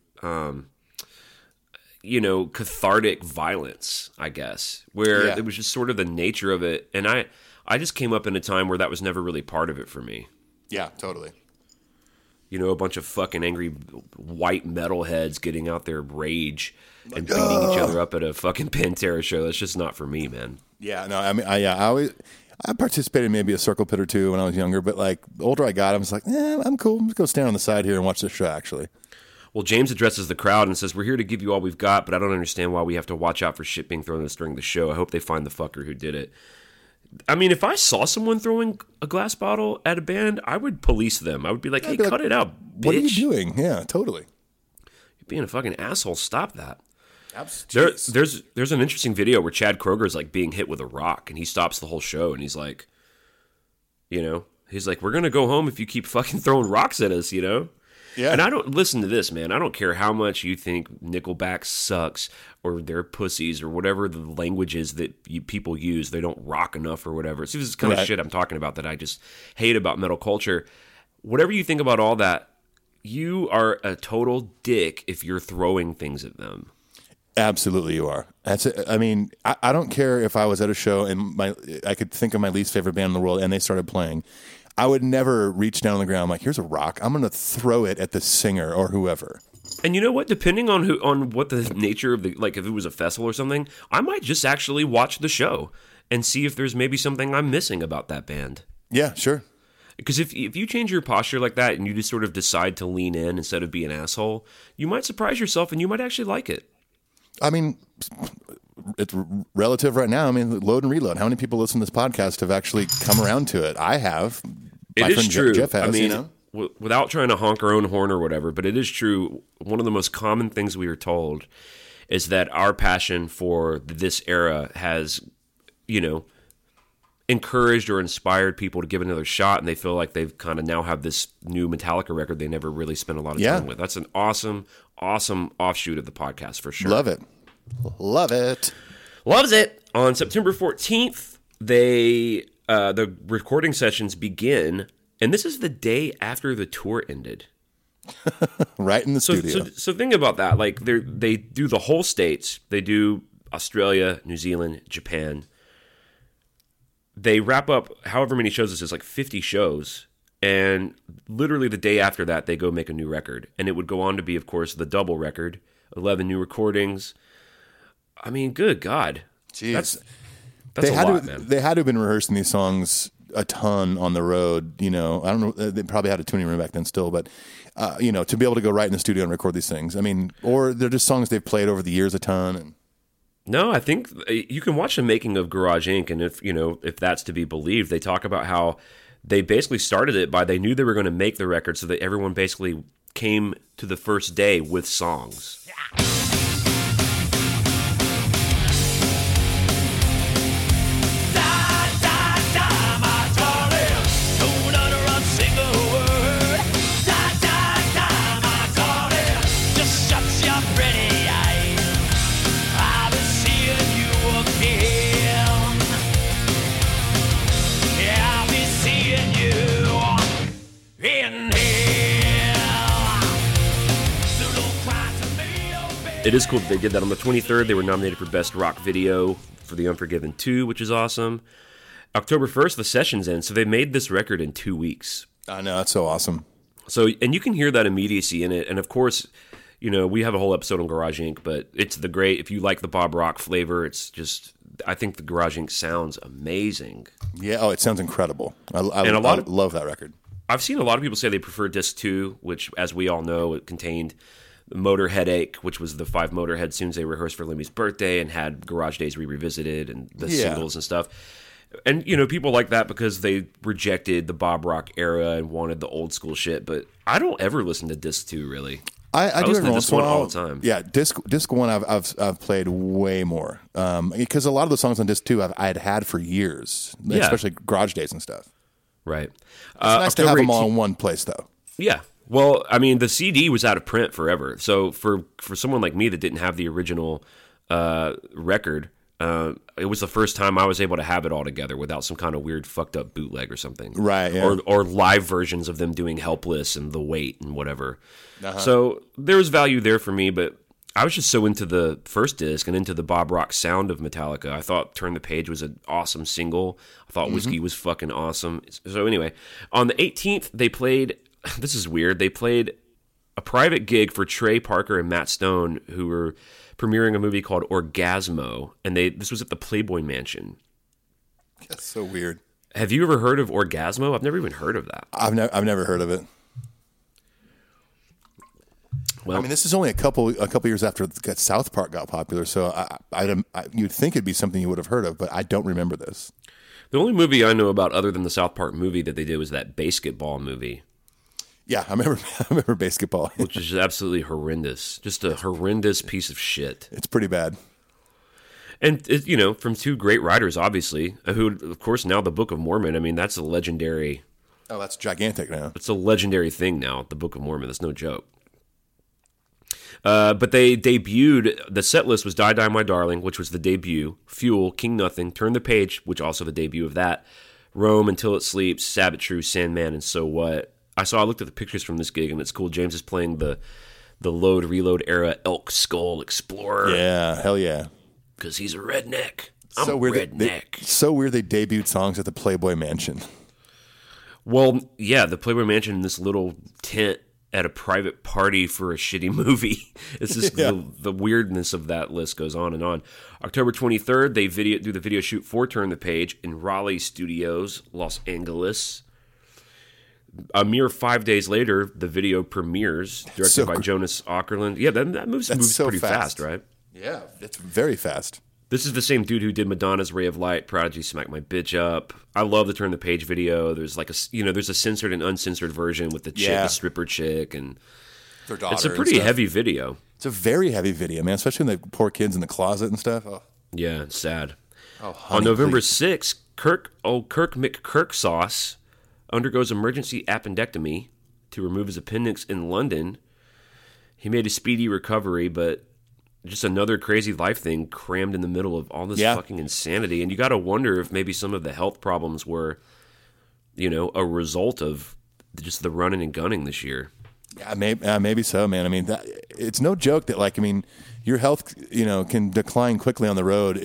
cathartic violence, I guess, where it was just sort of the nature of it. And I just came up in a time where that was never really part of it for me. Yeah, totally. A bunch of fucking angry white metalheads getting out their rage and beating each other up at a fucking Pantera show. That's just not for me, man. Yeah, no, I mean, I participated in maybe a circle pit or two when I was younger, but like the older I got, I was like, I'm cool. I'm just go stand on the side here and watch this show, actually. Well, James addresses the crowd and says, "We're here to give you all we've got, but I don't understand why we have to watch out for shit being thrown at us during the show. I hope they find the fucker who did it." I mean, if I saw someone throwing a glass bottle at a band, I would police them. I would be like, "Hey, cut it out, bitch. What are you doing?" Yeah, totally. You're being a fucking asshole. Stop that. There's an interesting video where Chad Kroger is like being hit with a rock, and he stops the whole show, and he's like, "We're gonna go home if you keep fucking throwing rocks at us," Yeah. And I don't listen to this, man. I don't care how much you think Nickelback sucks or they're pussies or whatever the language is that people use. They don't rock enough or whatever. See, this is the kind of shit I'm talking about that I just hate about metal culture. Whatever you think about all that, you are a total dick if you're throwing things at them. Absolutely, you are. I don't care if I was at a show and I could think of my least favorite band in the world and they started playing. I would never reach down on the ground like, here's a rock. I'm going to throw it at the singer or whoever. And you know what? Depending on what the nature of if it was a festival or something, I might just actually watch the show and see if there's maybe something I'm missing about that band. Yeah, sure. Because if you change your posture like that and you just sort of decide to lean in instead of be an asshole, you might surprise yourself and you might actually like it. I mean, it's relative right now. I mean, load and reload. How many people listen to this podcast have actually come around to it? I have. It is true. Jeff has, I mean, without trying to honk our own horn or whatever, but it is true. One of the most common things we are told is that our passion for this era has, encouraged or inspired people to give it another shot, and they feel like they've kind of now have this new Metallica record they never really spent a lot of time with. That's an awesome offshoot of the podcast for sure. Love it. Loves it. On September 14th, the recording sessions begin, and this is the day after the tour ended. Right in the studio. So think about that. Like they do the whole states. They do Australia, New Zealand, Japan. They wrap up however many shows this is, like 50 shows. And literally the day after that, they go make a new record. And it would go on to be, of course, the double record, 11 new recordings. I mean, good God. Jeez. That's a lot, man. They had to have been rehearsing these songs a ton on the road. I don't know. They probably had a tuning room back then still, but, to be able to go right in the studio and record these things. I mean, or they're just songs they've played over the years a ton. And no, I think you can watch the making of Garage Inc. And if that's to be believed, they talk about how they basically started it by they knew they were going to make the record so that everyone basically came to the first day with songs. It is cool that they did that. On the 23rd, they were nominated for Best Rock Video for The Unforgiven 2, which is awesome. October 1st, the sessions end, so they made this record in 2 weeks. I know, that's so awesome. So, and you can hear that immediacy in it, and of course, you know, we have a whole episode on Garage Inc., but it's the great, if you like the Bob Rock flavor, it's just, I think the Garage Inc. sounds amazing. Yeah, oh, it sounds incredible. I love that record. I've seen a lot of people say they prefer disc 2, which, as we all know, it contained Motor Headache, which was the 5 Motorhead tunes they rehearsed for Lemmy's birthday and had Garage Days Revisited and the singles and stuff. And, you know, people like that because they rejected the Bob Rock era and wanted the old school shit. But I don't ever listen to disc 2, really. I do listen it to disc 1 all the time. Yeah, disc 1 I've played way more because a lot of the songs on disc 2 I had for years, especially Garage Days and stuff. Right. It's nice to have them all in one place, though. Yeah. Well, I mean, the CD was out of print forever. So for someone like me that didn't have the original record, it was the first time I was able to have it all together without some kind of weird fucked up bootleg or something. Right, yeah. Or live versions of them doing Helpless and The Weight and whatever. So there was value there for me, but I was just so into the first disc and into the Bob Rock sound of Metallica. I thought Turn the Page was an awesome single. I thought Whiskey was fucking awesome. So anyway, on the 18th, they played, this is weird, they played a private gig for Trey Parker and Matt Stone, who were premiering a movie called Orgasmo, and this was at the Playboy Mansion. That's so weird. Have you ever heard of Orgasmo? I've never even heard of that. I've never heard of it. Well, I mean, this is only a couple years after South Park got popular, so you'd think it'd be something you would have heard of, but I don't remember this. The only movie I know about other than the South Park movie that they did was that Basketball movie. Yeah, I remember Basketball. Which is absolutely horrendous. Just a horrendous piece of shit. It's pretty bad. And, you know, from 2 great writers, obviously, who, of course, now the Book of Mormon, I mean, that's a legendary... Oh, that's gigantic now. It's a legendary thing now, the Book of Mormon. That's no joke. But they debuted, the set list was Die Die My Darling, which was the debut, Fuel, King Nothing, Turn the Page, which also the debut of that, Rome, Until It Sleeps, Sabbath True, Sandman, and So What. I looked at the pictures from this gig, and it's cool. James is playing the Load Reload era Elk Skull Explorer. Yeah, hell yeah. Because he's a redneck. I'm so a weird redneck. So weird they debuted songs at the Playboy Mansion. Well, yeah, the Playboy Mansion in this little tent at a private party for a shitty movie. It's just the weirdness of that list goes on and on. October 23rd, they do the video shoot for Turn the Page in Raleigh Studios, Los Angeles. A mere 5 days later, the video premieres, directed by Jonas Åkerlund. Yeah, that moves so pretty fast, right? Yeah, it's very fast. This is the same dude who did Madonna's Ray of Light, Prodigy Smack My Bitch Up. I love the Turn the Page video. There's like there's a censored and uncensored version with the chick, the stripper chick, and their daughter. It's a pretty heavy video. It's a very heavy video, man, especially when the poor kids in the closet and stuff. Oh. Yeah, it's sad. Oh, honey, on November 6th, Kirk McKirksauce undergoes emergency appendectomy to remove his appendix in London. He made a speedy recovery, but just another crazy life thing crammed in the middle of all this fucking insanity. And you got to wonder if maybe some of the health problems were, you know, a result of just the running and gunning this year. Yeah, maybe so, man. I mean, it's no joke that, like, I mean, your health, you know, can decline quickly on the road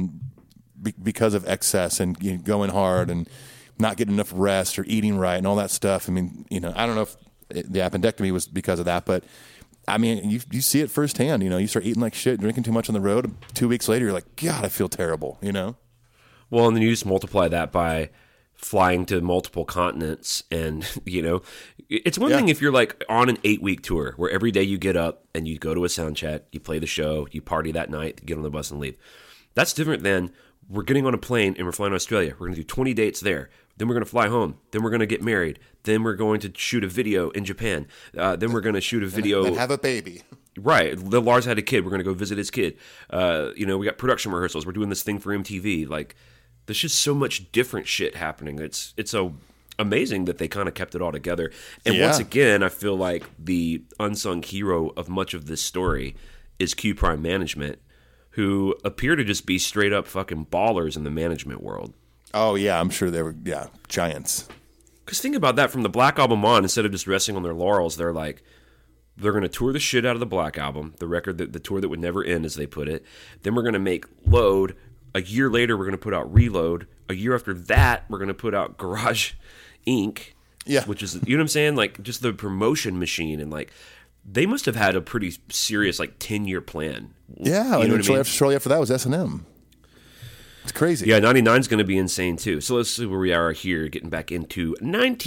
because of excess and going hard and not getting enough rest or eating right and all that stuff. I mean, you know, I don't know if the appendectomy was because of that, but I mean, you see it firsthand. You know, you start eating like shit, drinking too much on the road. 2 weeks later, you're like, God, I feel terrible. You know. Well, and then you just multiply that by flying to multiple continents, and you know, it's one thing if you're like on an 8-week tour where every day you get up and you go to a sound check, you play the show, you party that night, get on the bus and leave. That's different than we're getting on a plane and we're flying to Australia. We're going to do 20 dates there. Then we're going to fly home. Then we're going to get married. Then we're going to shoot a video in Japan. Then we're going to shoot a video and have a baby. Right. Lars had a kid. We're going to go visit his kid. You know, we got production rehearsals. We're doing this thing for MTV. Like, there's just so much different shit happening. It's so amazing that they kind of kept it all together. And once again, I feel like the unsung hero of much of this story is Q Prime Management, who appear to just be straight up fucking ballers in the management world. Oh, yeah, I'm sure they were, giants. Because think about that, from the Black Album on, instead of just resting on their laurels, they're like, they're going to tour the shit out of the Black Album, the record, the tour that would never end, as they put it. Then we're going to make Load, A year later, we're going to put out Reload. A year after that, we're going to put out Garage Inc. Yeah. Which is, you know what I'm saying? Like, just the promotion machine. And, like, they must have had a pretty serious, like, 10-year plan. Yeah. You know and what I mean? shortly after that was S&M. It's crazy. Yeah, 99 is going to be insane, too. So let's see where we are here, getting back into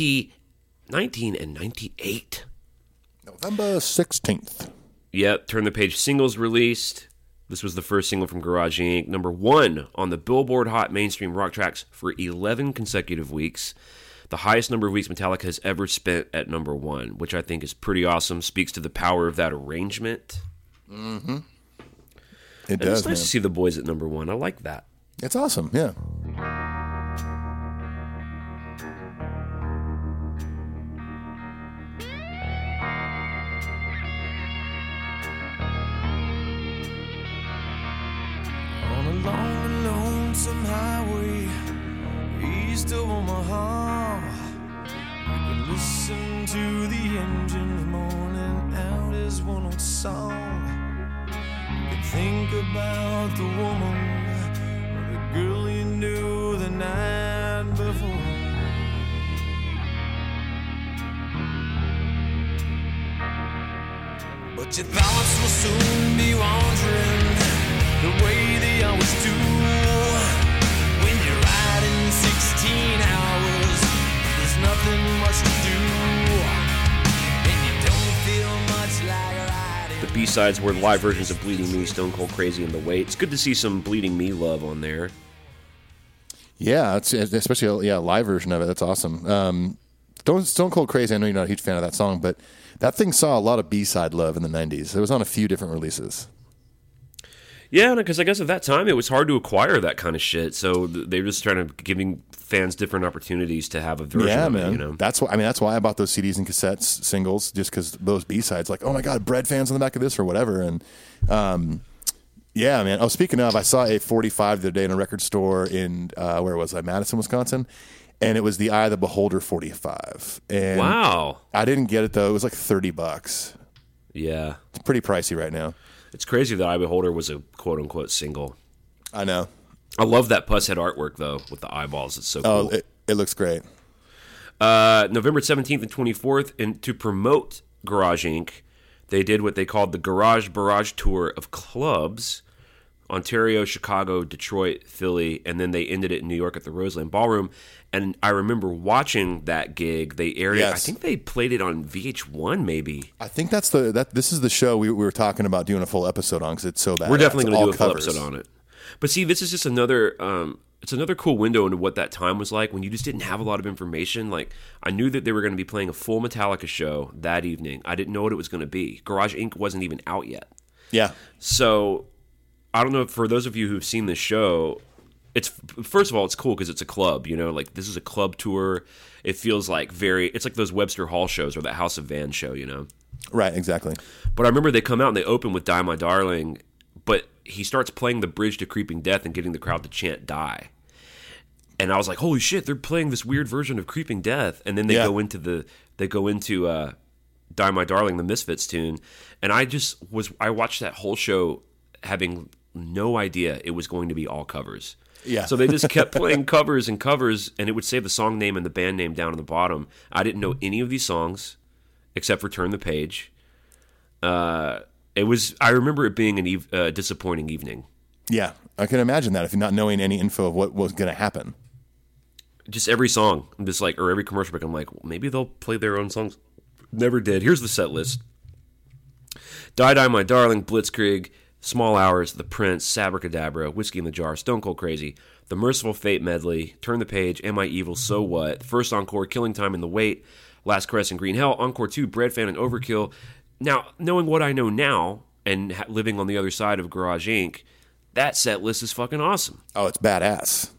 1998. November 16th. Yep, Turn the Page singles released. This was the first single from Garage Inc. Number 1 on the Billboard Hot Mainstream Rock Tracks for 11 consecutive weeks. The highest number of weeks Metallica has ever spent at number 1, which I think is pretty awesome. Speaks to the power of that arrangement. Mm-hmm. It And does, it's nice to see the boys at number 1. I like that. It's awesome, yeah. On a long and lonesome highway east of Omaha, you can listen to the engines moaning out his one old song. You can think about the woman or the girl you knew the night before. But your thoughts will soon be wandering the way they always do. When you're riding 16 hours, there's nothing much to do, and you don't feel much like riding. The B-sides were live versions of Bleeding Me, Stone Cold Crazy, and The Weight. It's good to see some Bleeding Me love on there. Yeah, it's especially a live version of it. That's awesome. Stone Cold Crazy, I know you're not a huge fan of that song, but that thing saw a lot of B-side love in the 90s. It was on a few different releases. Yeah, because I guess at that time it was hard to acquire that kind of shit, so they were just trying to giving fans different opportunities to have a version Yeah, of man. it, you know? That's why I bought those CDs and cassettes, singles, just because those B-sides, like, oh my God, Bread fans on the back of this or whatever. And yeah, man. Oh, speaking of, I saw a 45 the other day in a record store in, where was I? Madison, Wisconsin. And it was the Eye of the Beholder 45. And Wow. I didn't get it, though. It was like $30. Yeah. It's pretty pricey right now. It's crazy that Eye Beholder was a quote-unquote single. I know. I love that Pusshead artwork, though, with the eyeballs. It's so Oh, cool. it looks great. November 17th and 24th, and to promote Garage Inc., they did what they called the Garage Barrage Tour of clubs, Ontario, Chicago, Detroit, Philly, and then they ended it in New York at the Roseland Ballroom. And I remember watching that gig. They aired it. I think they played it on VH1, maybe. I think this is the show we were talking about doing a full episode on because it's so bad. We're definitely going to do a full covers. episode on it. But see, this is just another. It's another cool window into what that time was like when you just didn't have a lot of information. Like, I knew that they were going to be playing a full Metallica show that evening. I didn't know what it was going to be. Garage Inc. wasn't even out yet. Yeah. So I don't know, for those of you who've seen this show, it's first of all, it's cool because it's a club, you know, like this is a club tour. It feels like it's like those Webster Hall shows or that House of Van show, you know? Right, exactly. But I remember they come out and they open with Die My Darling, but he starts playing the bridge to Creeping Death and getting the crowd to chant Die. And I was like, holy shit, they're playing this weird version of Creeping Death. And then they go into Die My Darling, the Misfits tune. And I watched that whole show having no idea it was going to be all covers. Yeah. So they just kept playing covers and covers, and it would say the song name and the band name down on the bottom. I didn't know any of these songs except for Turn the Page. I remember it being a disappointing evening. Yeah, I can imagine that if you're not knowing any info of what was going to happen. Just every song, I'm just like, or every commercial break, I'm like, well, maybe they'll play their own songs. Never did. Here's the set list. Die Die My Darling, Blitzkrieg, Small Hours, The Prince, Sabracadabra, Whiskey in the Jar, Stone Cold Crazy, The Merciful Fate medley, Turn the Page, Am I Evil, So What, First Encore, Killing Time in the Wait, Last Caress and Green Hell, Encore 2, Bread Fan and Overkill. Now, knowing what I know now and living on the other side of Garage Inc., that set list is fucking awesome. Oh, it's badass.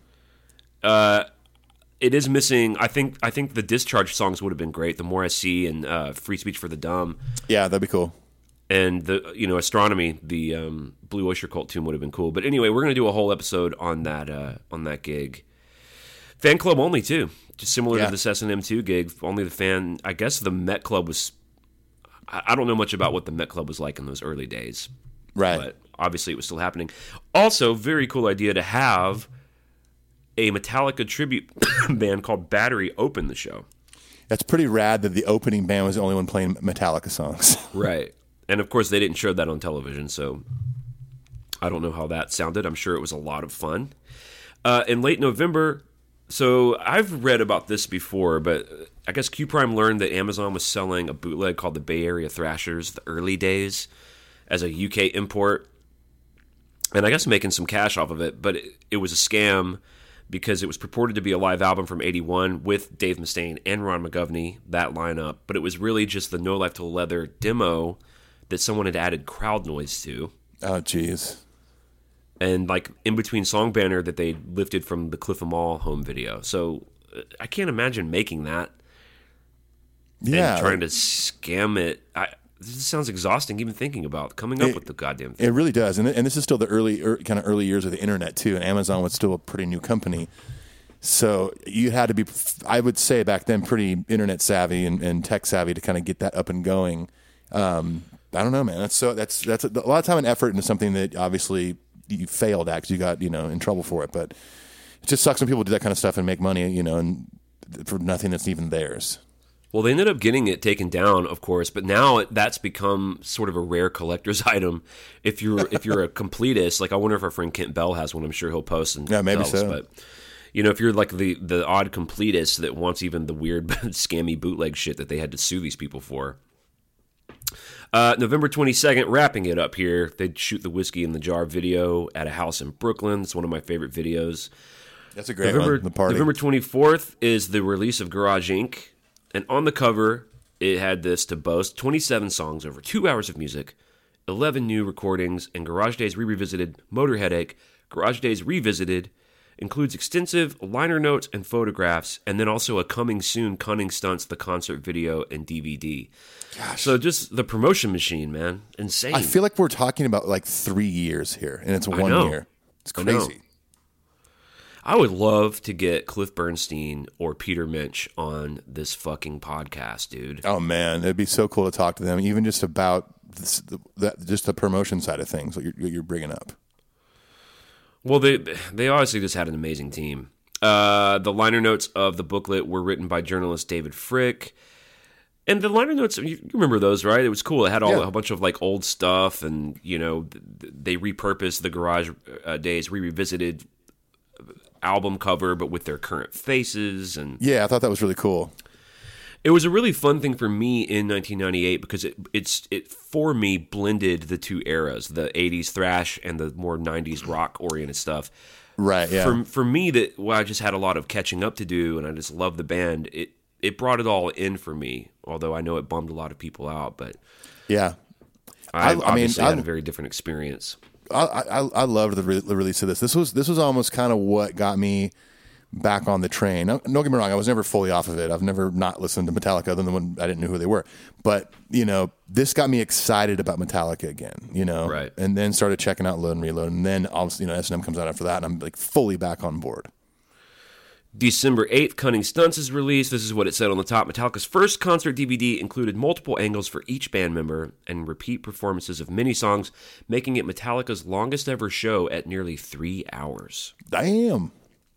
It is missing. I think the Discharge songs would have been great. The More I See and Free Speech for the Dumb. Yeah, that'd be cool. And the Astronomy, the Blue Oyster Cult tune would have been cool. But anyway, we're gonna do a whole episode on that gig. Fan club only too, just similar to this S&M2 gig. Only the fan. I guess the Met Club was. I don't know much about what the Met Club was like in those early days. Right. But obviously it was still happening. Also, very cool idea to have a Metallica tribute band called Battery open the show. That's pretty rad that the opening band was the only one playing Metallica songs. Right. And of course, they didn't show that on television, so I don't know how that sounded. I'm sure it was a lot of fun. In late November, so I've read about this before, but I guess Q Prime learned that Amazon was selling a bootleg called the Bay Area Thrashers, the early days, as a UK import. And I guess making some cash off of it, but it was a scam because it was purported to be a live album from 81 with Dave Mustaine and Ron McGovney, that lineup. But it was really just the No Life Till Leather demo that someone had added crowd noise to. Oh, jeez. And like in between song banner that they lifted from the Cliff of Mall home video. So I can't imagine making that. Yeah. And trying to scam it. This sounds exhausting even thinking about coming up with the goddamn thing. It really does. And this is still the kind of early years of the internet too. And Amazon was still a pretty new company. So you had to be, I would say back then, pretty internet savvy and tech savvy to kind of get that up and going. I don't know, man. That's a lot of time and effort into something that obviously you failed at because you got, in trouble for it. But it just sucks when people do that kind of stuff and make money, and for nothing that's even theirs. Well, they ended up getting it taken down, of course, but now that's become sort of a rare collector's item. If you're a completist, like I wonder if our friend Kent Bell has one. I'm sure he'll post and yeah, maybe tell us, so. But if you're like the odd completist that wants even the weird scammy bootleg shit that they had to sue these people for. November 22nd, wrapping it up here. They'd shoot the Whiskey in the Jar video at a house in Brooklyn. It's one of my favorite videos. That's a great one. The party. November 24th is the release of Garage Inc. And on the cover, it had this to boast: 27 songs over 2 hours of music, 11 new recordings, and Garage Days Revisited, Motor Headache. Garage Days Revisited includes extensive liner notes and photographs, and then also a coming soon Cunning Stunts, the concert video and DVD. Gosh. So just the promotion machine, man. Insane. I feel like we're talking about like 3 years here, and it's 1 year. It's crazy. I would love to get Cliff Bernstein or Peter Minch on this fucking podcast, dude. Oh man, it'd be so cool to talk to them, even just about just the promotion side of things, what you're bringing up. Well, they obviously just had an amazing team. The liner notes of the booklet were written by journalist David Frick. And the liner notes, you remember those, right? It was cool. It had a bunch of like old stuff, and they repurposed the Garage Days Revisited album cover, but with their current faces. And yeah, I thought that was really cool. It was a really fun thing for me in 1998 because it for me blended the two eras, the 80s thrash and the more 90s rock oriented stuff. Right. Yeah. For me, I just had a lot of catching up to do, and I just love the band. It brought it all in for me, although I know it bummed a lot of people out. But yeah, I had a very different experience. I loved the release of this. This was almost kind of what got me back on the train. Now, don't get me wrong, I was never fully off of it. I've never not listened to Metallica other than when I didn't know who they were. But, this got me excited about Metallica again, Right. And then started checking out Load and Reload. And then, obviously, S&M comes out after that, and I'm like fully back on board. December 8th, Cunning Stunts is released. This is what it said on the top. Metallica's first concert DVD included multiple angles for each band member and repeat performances of many songs, making it Metallica's longest ever show at nearly 3 hours. Damn.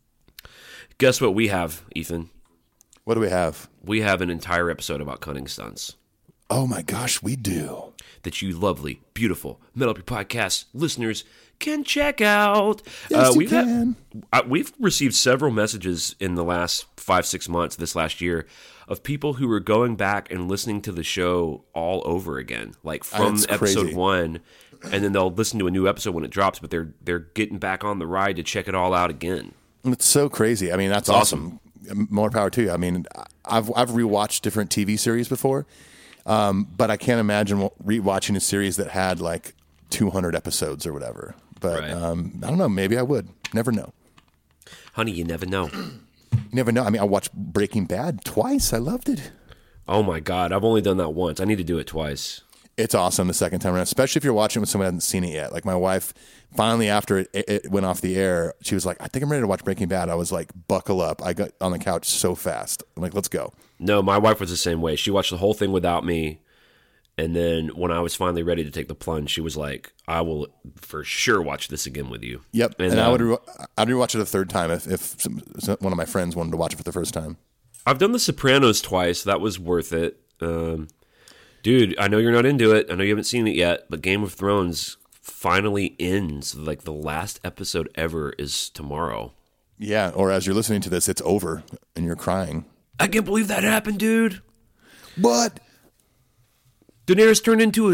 Guess what we have, Ethan? What do we have? We have an entire episode about Cunning Stunts. Oh my gosh, we do. That you lovely, beautiful Metal Up Your Podcast listeners can check out. Yes, you can. We've received several messages in the last 5-6 months, this last year, of people who are going back and listening to the show all over again, like from episode 1, and then they'll listen to a new episode when it drops, but they're getting back on the ride to check it all out again. It's so crazy. I mean, that's awesome. More power to you. I mean, I've rewatched different TV series before, but I can't imagine rewatching a series that had like 200 episodes or whatever. But right. I don't know. Maybe I would. Never know. Honey, you never know. You never know. I mean, I watched Breaking Bad twice. I loved it. Oh my God. I've only done that once. I need to do it twice. It's awesome the second time around, especially if you're watching it with someone who hasn't seen it yet. Like my wife, finally after it went off the air, she was like, I think I'm ready to watch Breaking Bad. I was like, buckle up. I got on the couch so fast. I'm like, let's go. No, my wife was the same way. She watched the whole thing without me. And then when I was finally ready to take the plunge, she was like, I will for sure watch this again with you. Yep. And I'd rewatch it a third time if one of my friends wanted to watch it for the first time. I've done The Sopranos twice. That was worth it. Dude, I know you're not into it. I know you haven't seen it yet, but Game of Thrones finally ends. Like, the last episode ever is tomorrow. Yeah, or as you're listening to this, it's over and you're crying. I can't believe that happened, dude. What? Daenerys turned into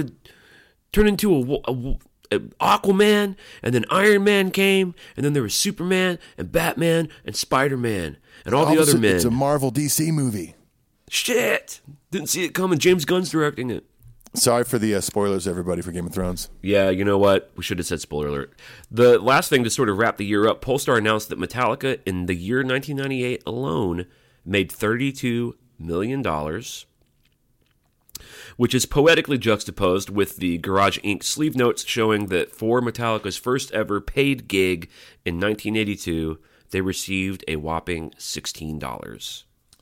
a Aquaman, and then Iron Man came, and then there was Superman and Batman and Spider-Man and all the other men. It's a Marvel DC movie. Shit! Didn't see it coming. James Gunn's directing it. Sorry for the spoilers, everybody, for Game of Thrones. Yeah, you know what? We should have said spoiler alert. The last thing to sort of wrap the year up, Polestar announced that Metallica in the year 1998 alone made $32 million, which is poetically juxtaposed with the Garage Inc. sleeve notes showing that for Metallica's first ever paid gig in 1982, they received a whopping $16.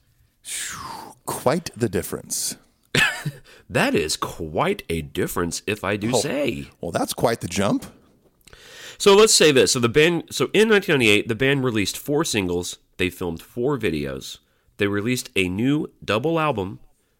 Quite the difference. That is quite a difference, if I do say. Well, that's quite the jump. So let's say this. So in 1998, the band released 4 singles. They filmed 4 videos. They released a new double album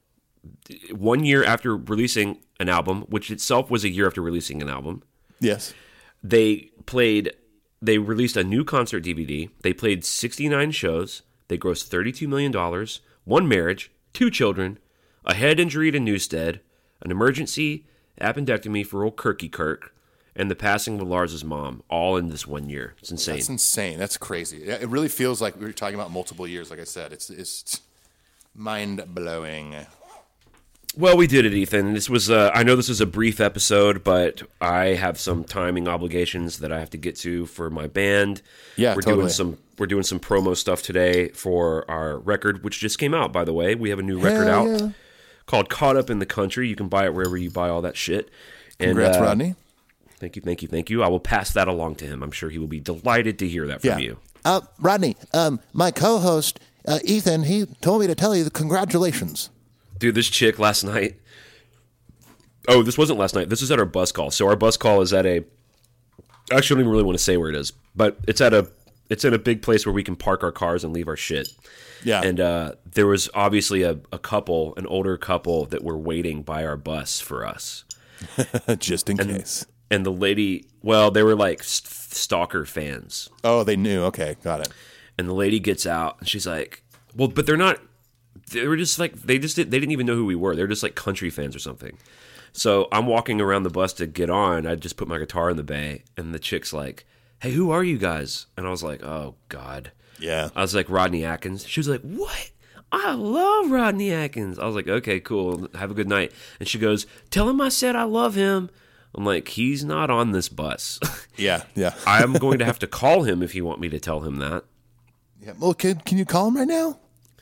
1 year after releasing an album, which itself was a year after releasing an album. Yes. They released a new concert DVD. They played 69 shows. They grossed $32 million, 1 marriage, 2 children, a head injury to Newstead, an emergency appendectomy for old Kirky Kirk, and the passing of Lars' mom, all in this 1 year. It's insane. That's insane. That's crazy. It really feels like we were talking about multiple years, like I said. It's mind-blowing. Well, we did it, Ethan. This was I know this was a brief episode, but I have some timing obligations that I have to get to for my band. Yeah, we're totally. doing some promo stuff today for our record, which just came out, by the way. We have a new record out called Caught Up in the Country. You can buy it wherever you buy all that shit. Congrats, Rodney. Thank you. I will pass that along to him. I'm sure he will be delighted to hear that from you. Rodney, my co-host, Ethan, he told me to tell you the congratulations. Dude, this chick last night. Oh, this wasn't last night. This is at our bus call. So our bus call is at a. Actually, I don't even really want to say where it is, but it's in a big place where we can park our cars and leave our shit. Yeah. And there was obviously a couple, an older couple, that were waiting by our bus for us, just in case. And the lady, well, they were like stalker fans. Oh, they knew. Okay, got it. And the lady gets out, and she's like, "Well, but they're not." They were just like they didn't even know who we were. They're just like country fans or something. So I'm walking around the bus to get on. I just put my guitar in the bay, and the chick's like, "Hey, who are you guys?" And I was like, "Oh God." Yeah. I was like, "Rodney Atkins." She was like, "What? I love Rodney Atkins." I was like, "Okay, cool. Have a good night." And she goes, "Tell him I said I love him." I'm like, "He's not on this bus." Yeah. I'm going to have to call him if you want me to tell him that. Yeah. Well, can you call him right now?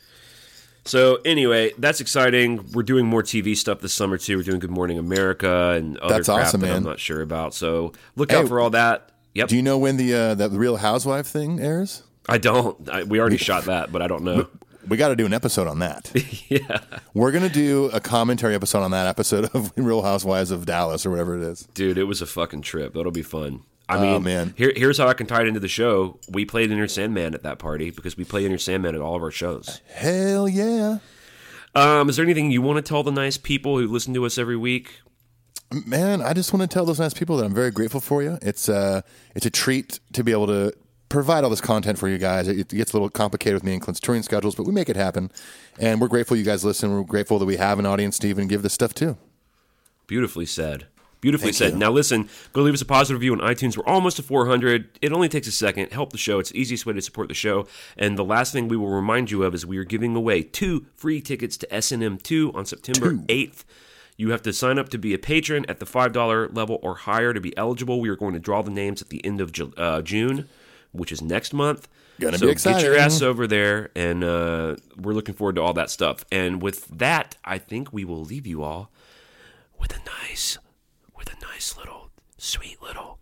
So anyway, that's exciting. We're doing more TV stuff this summer too. We're doing Good Morning America and other That's crap awesome, that man. I'm not sure about. So look out for all that. Yep. Do you know when the Real Housewife thing airs? I don't. We already shot that, but I don't know. We got to do an episode on that. Yeah. We're going to do a commentary episode on that episode of Real Housewives of Dallas or whatever it is. Dude, it was a fucking trip. That'll be fun. I mean, man. Here's how I can tie it into the show. We played Inner Sandman at that party because we play Inner Sandman at all of our shows. Hell yeah. Is there anything you want to tell the nice people who listen to us every week? Man, I just want to tell those nice people that I'm very grateful for you. It's a treat to be able to provide all this content for you guys. It gets a little complicated with me and Clint's touring schedules, but we make it happen. And we're grateful you guys listen. We're grateful that we have an audience to even give this stuff to. Beautifully said. Beautifully said. you. Now listen, go leave us a positive review on iTunes. We're almost to 400. It only takes a second. Help the show. It's the easiest way to support the show. And the last thing we will remind you of is we are giving away 2 free tickets to S&M 2 on September 8th. You have to sign up to be a patron at the $5 level or higher to be eligible. We are going to draw the names at the end of June, which is next month. Gonna so be exciting. Get your ass over there, and we're looking forward to all that stuff. And with that, I think we will leave you all with a nice little, sweet little,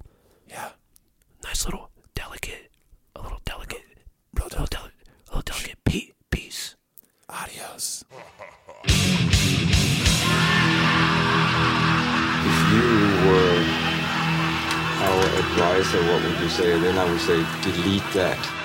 nice little delicate, a little delicate peace. Adios. say, what would you say? And then I would say, delete that.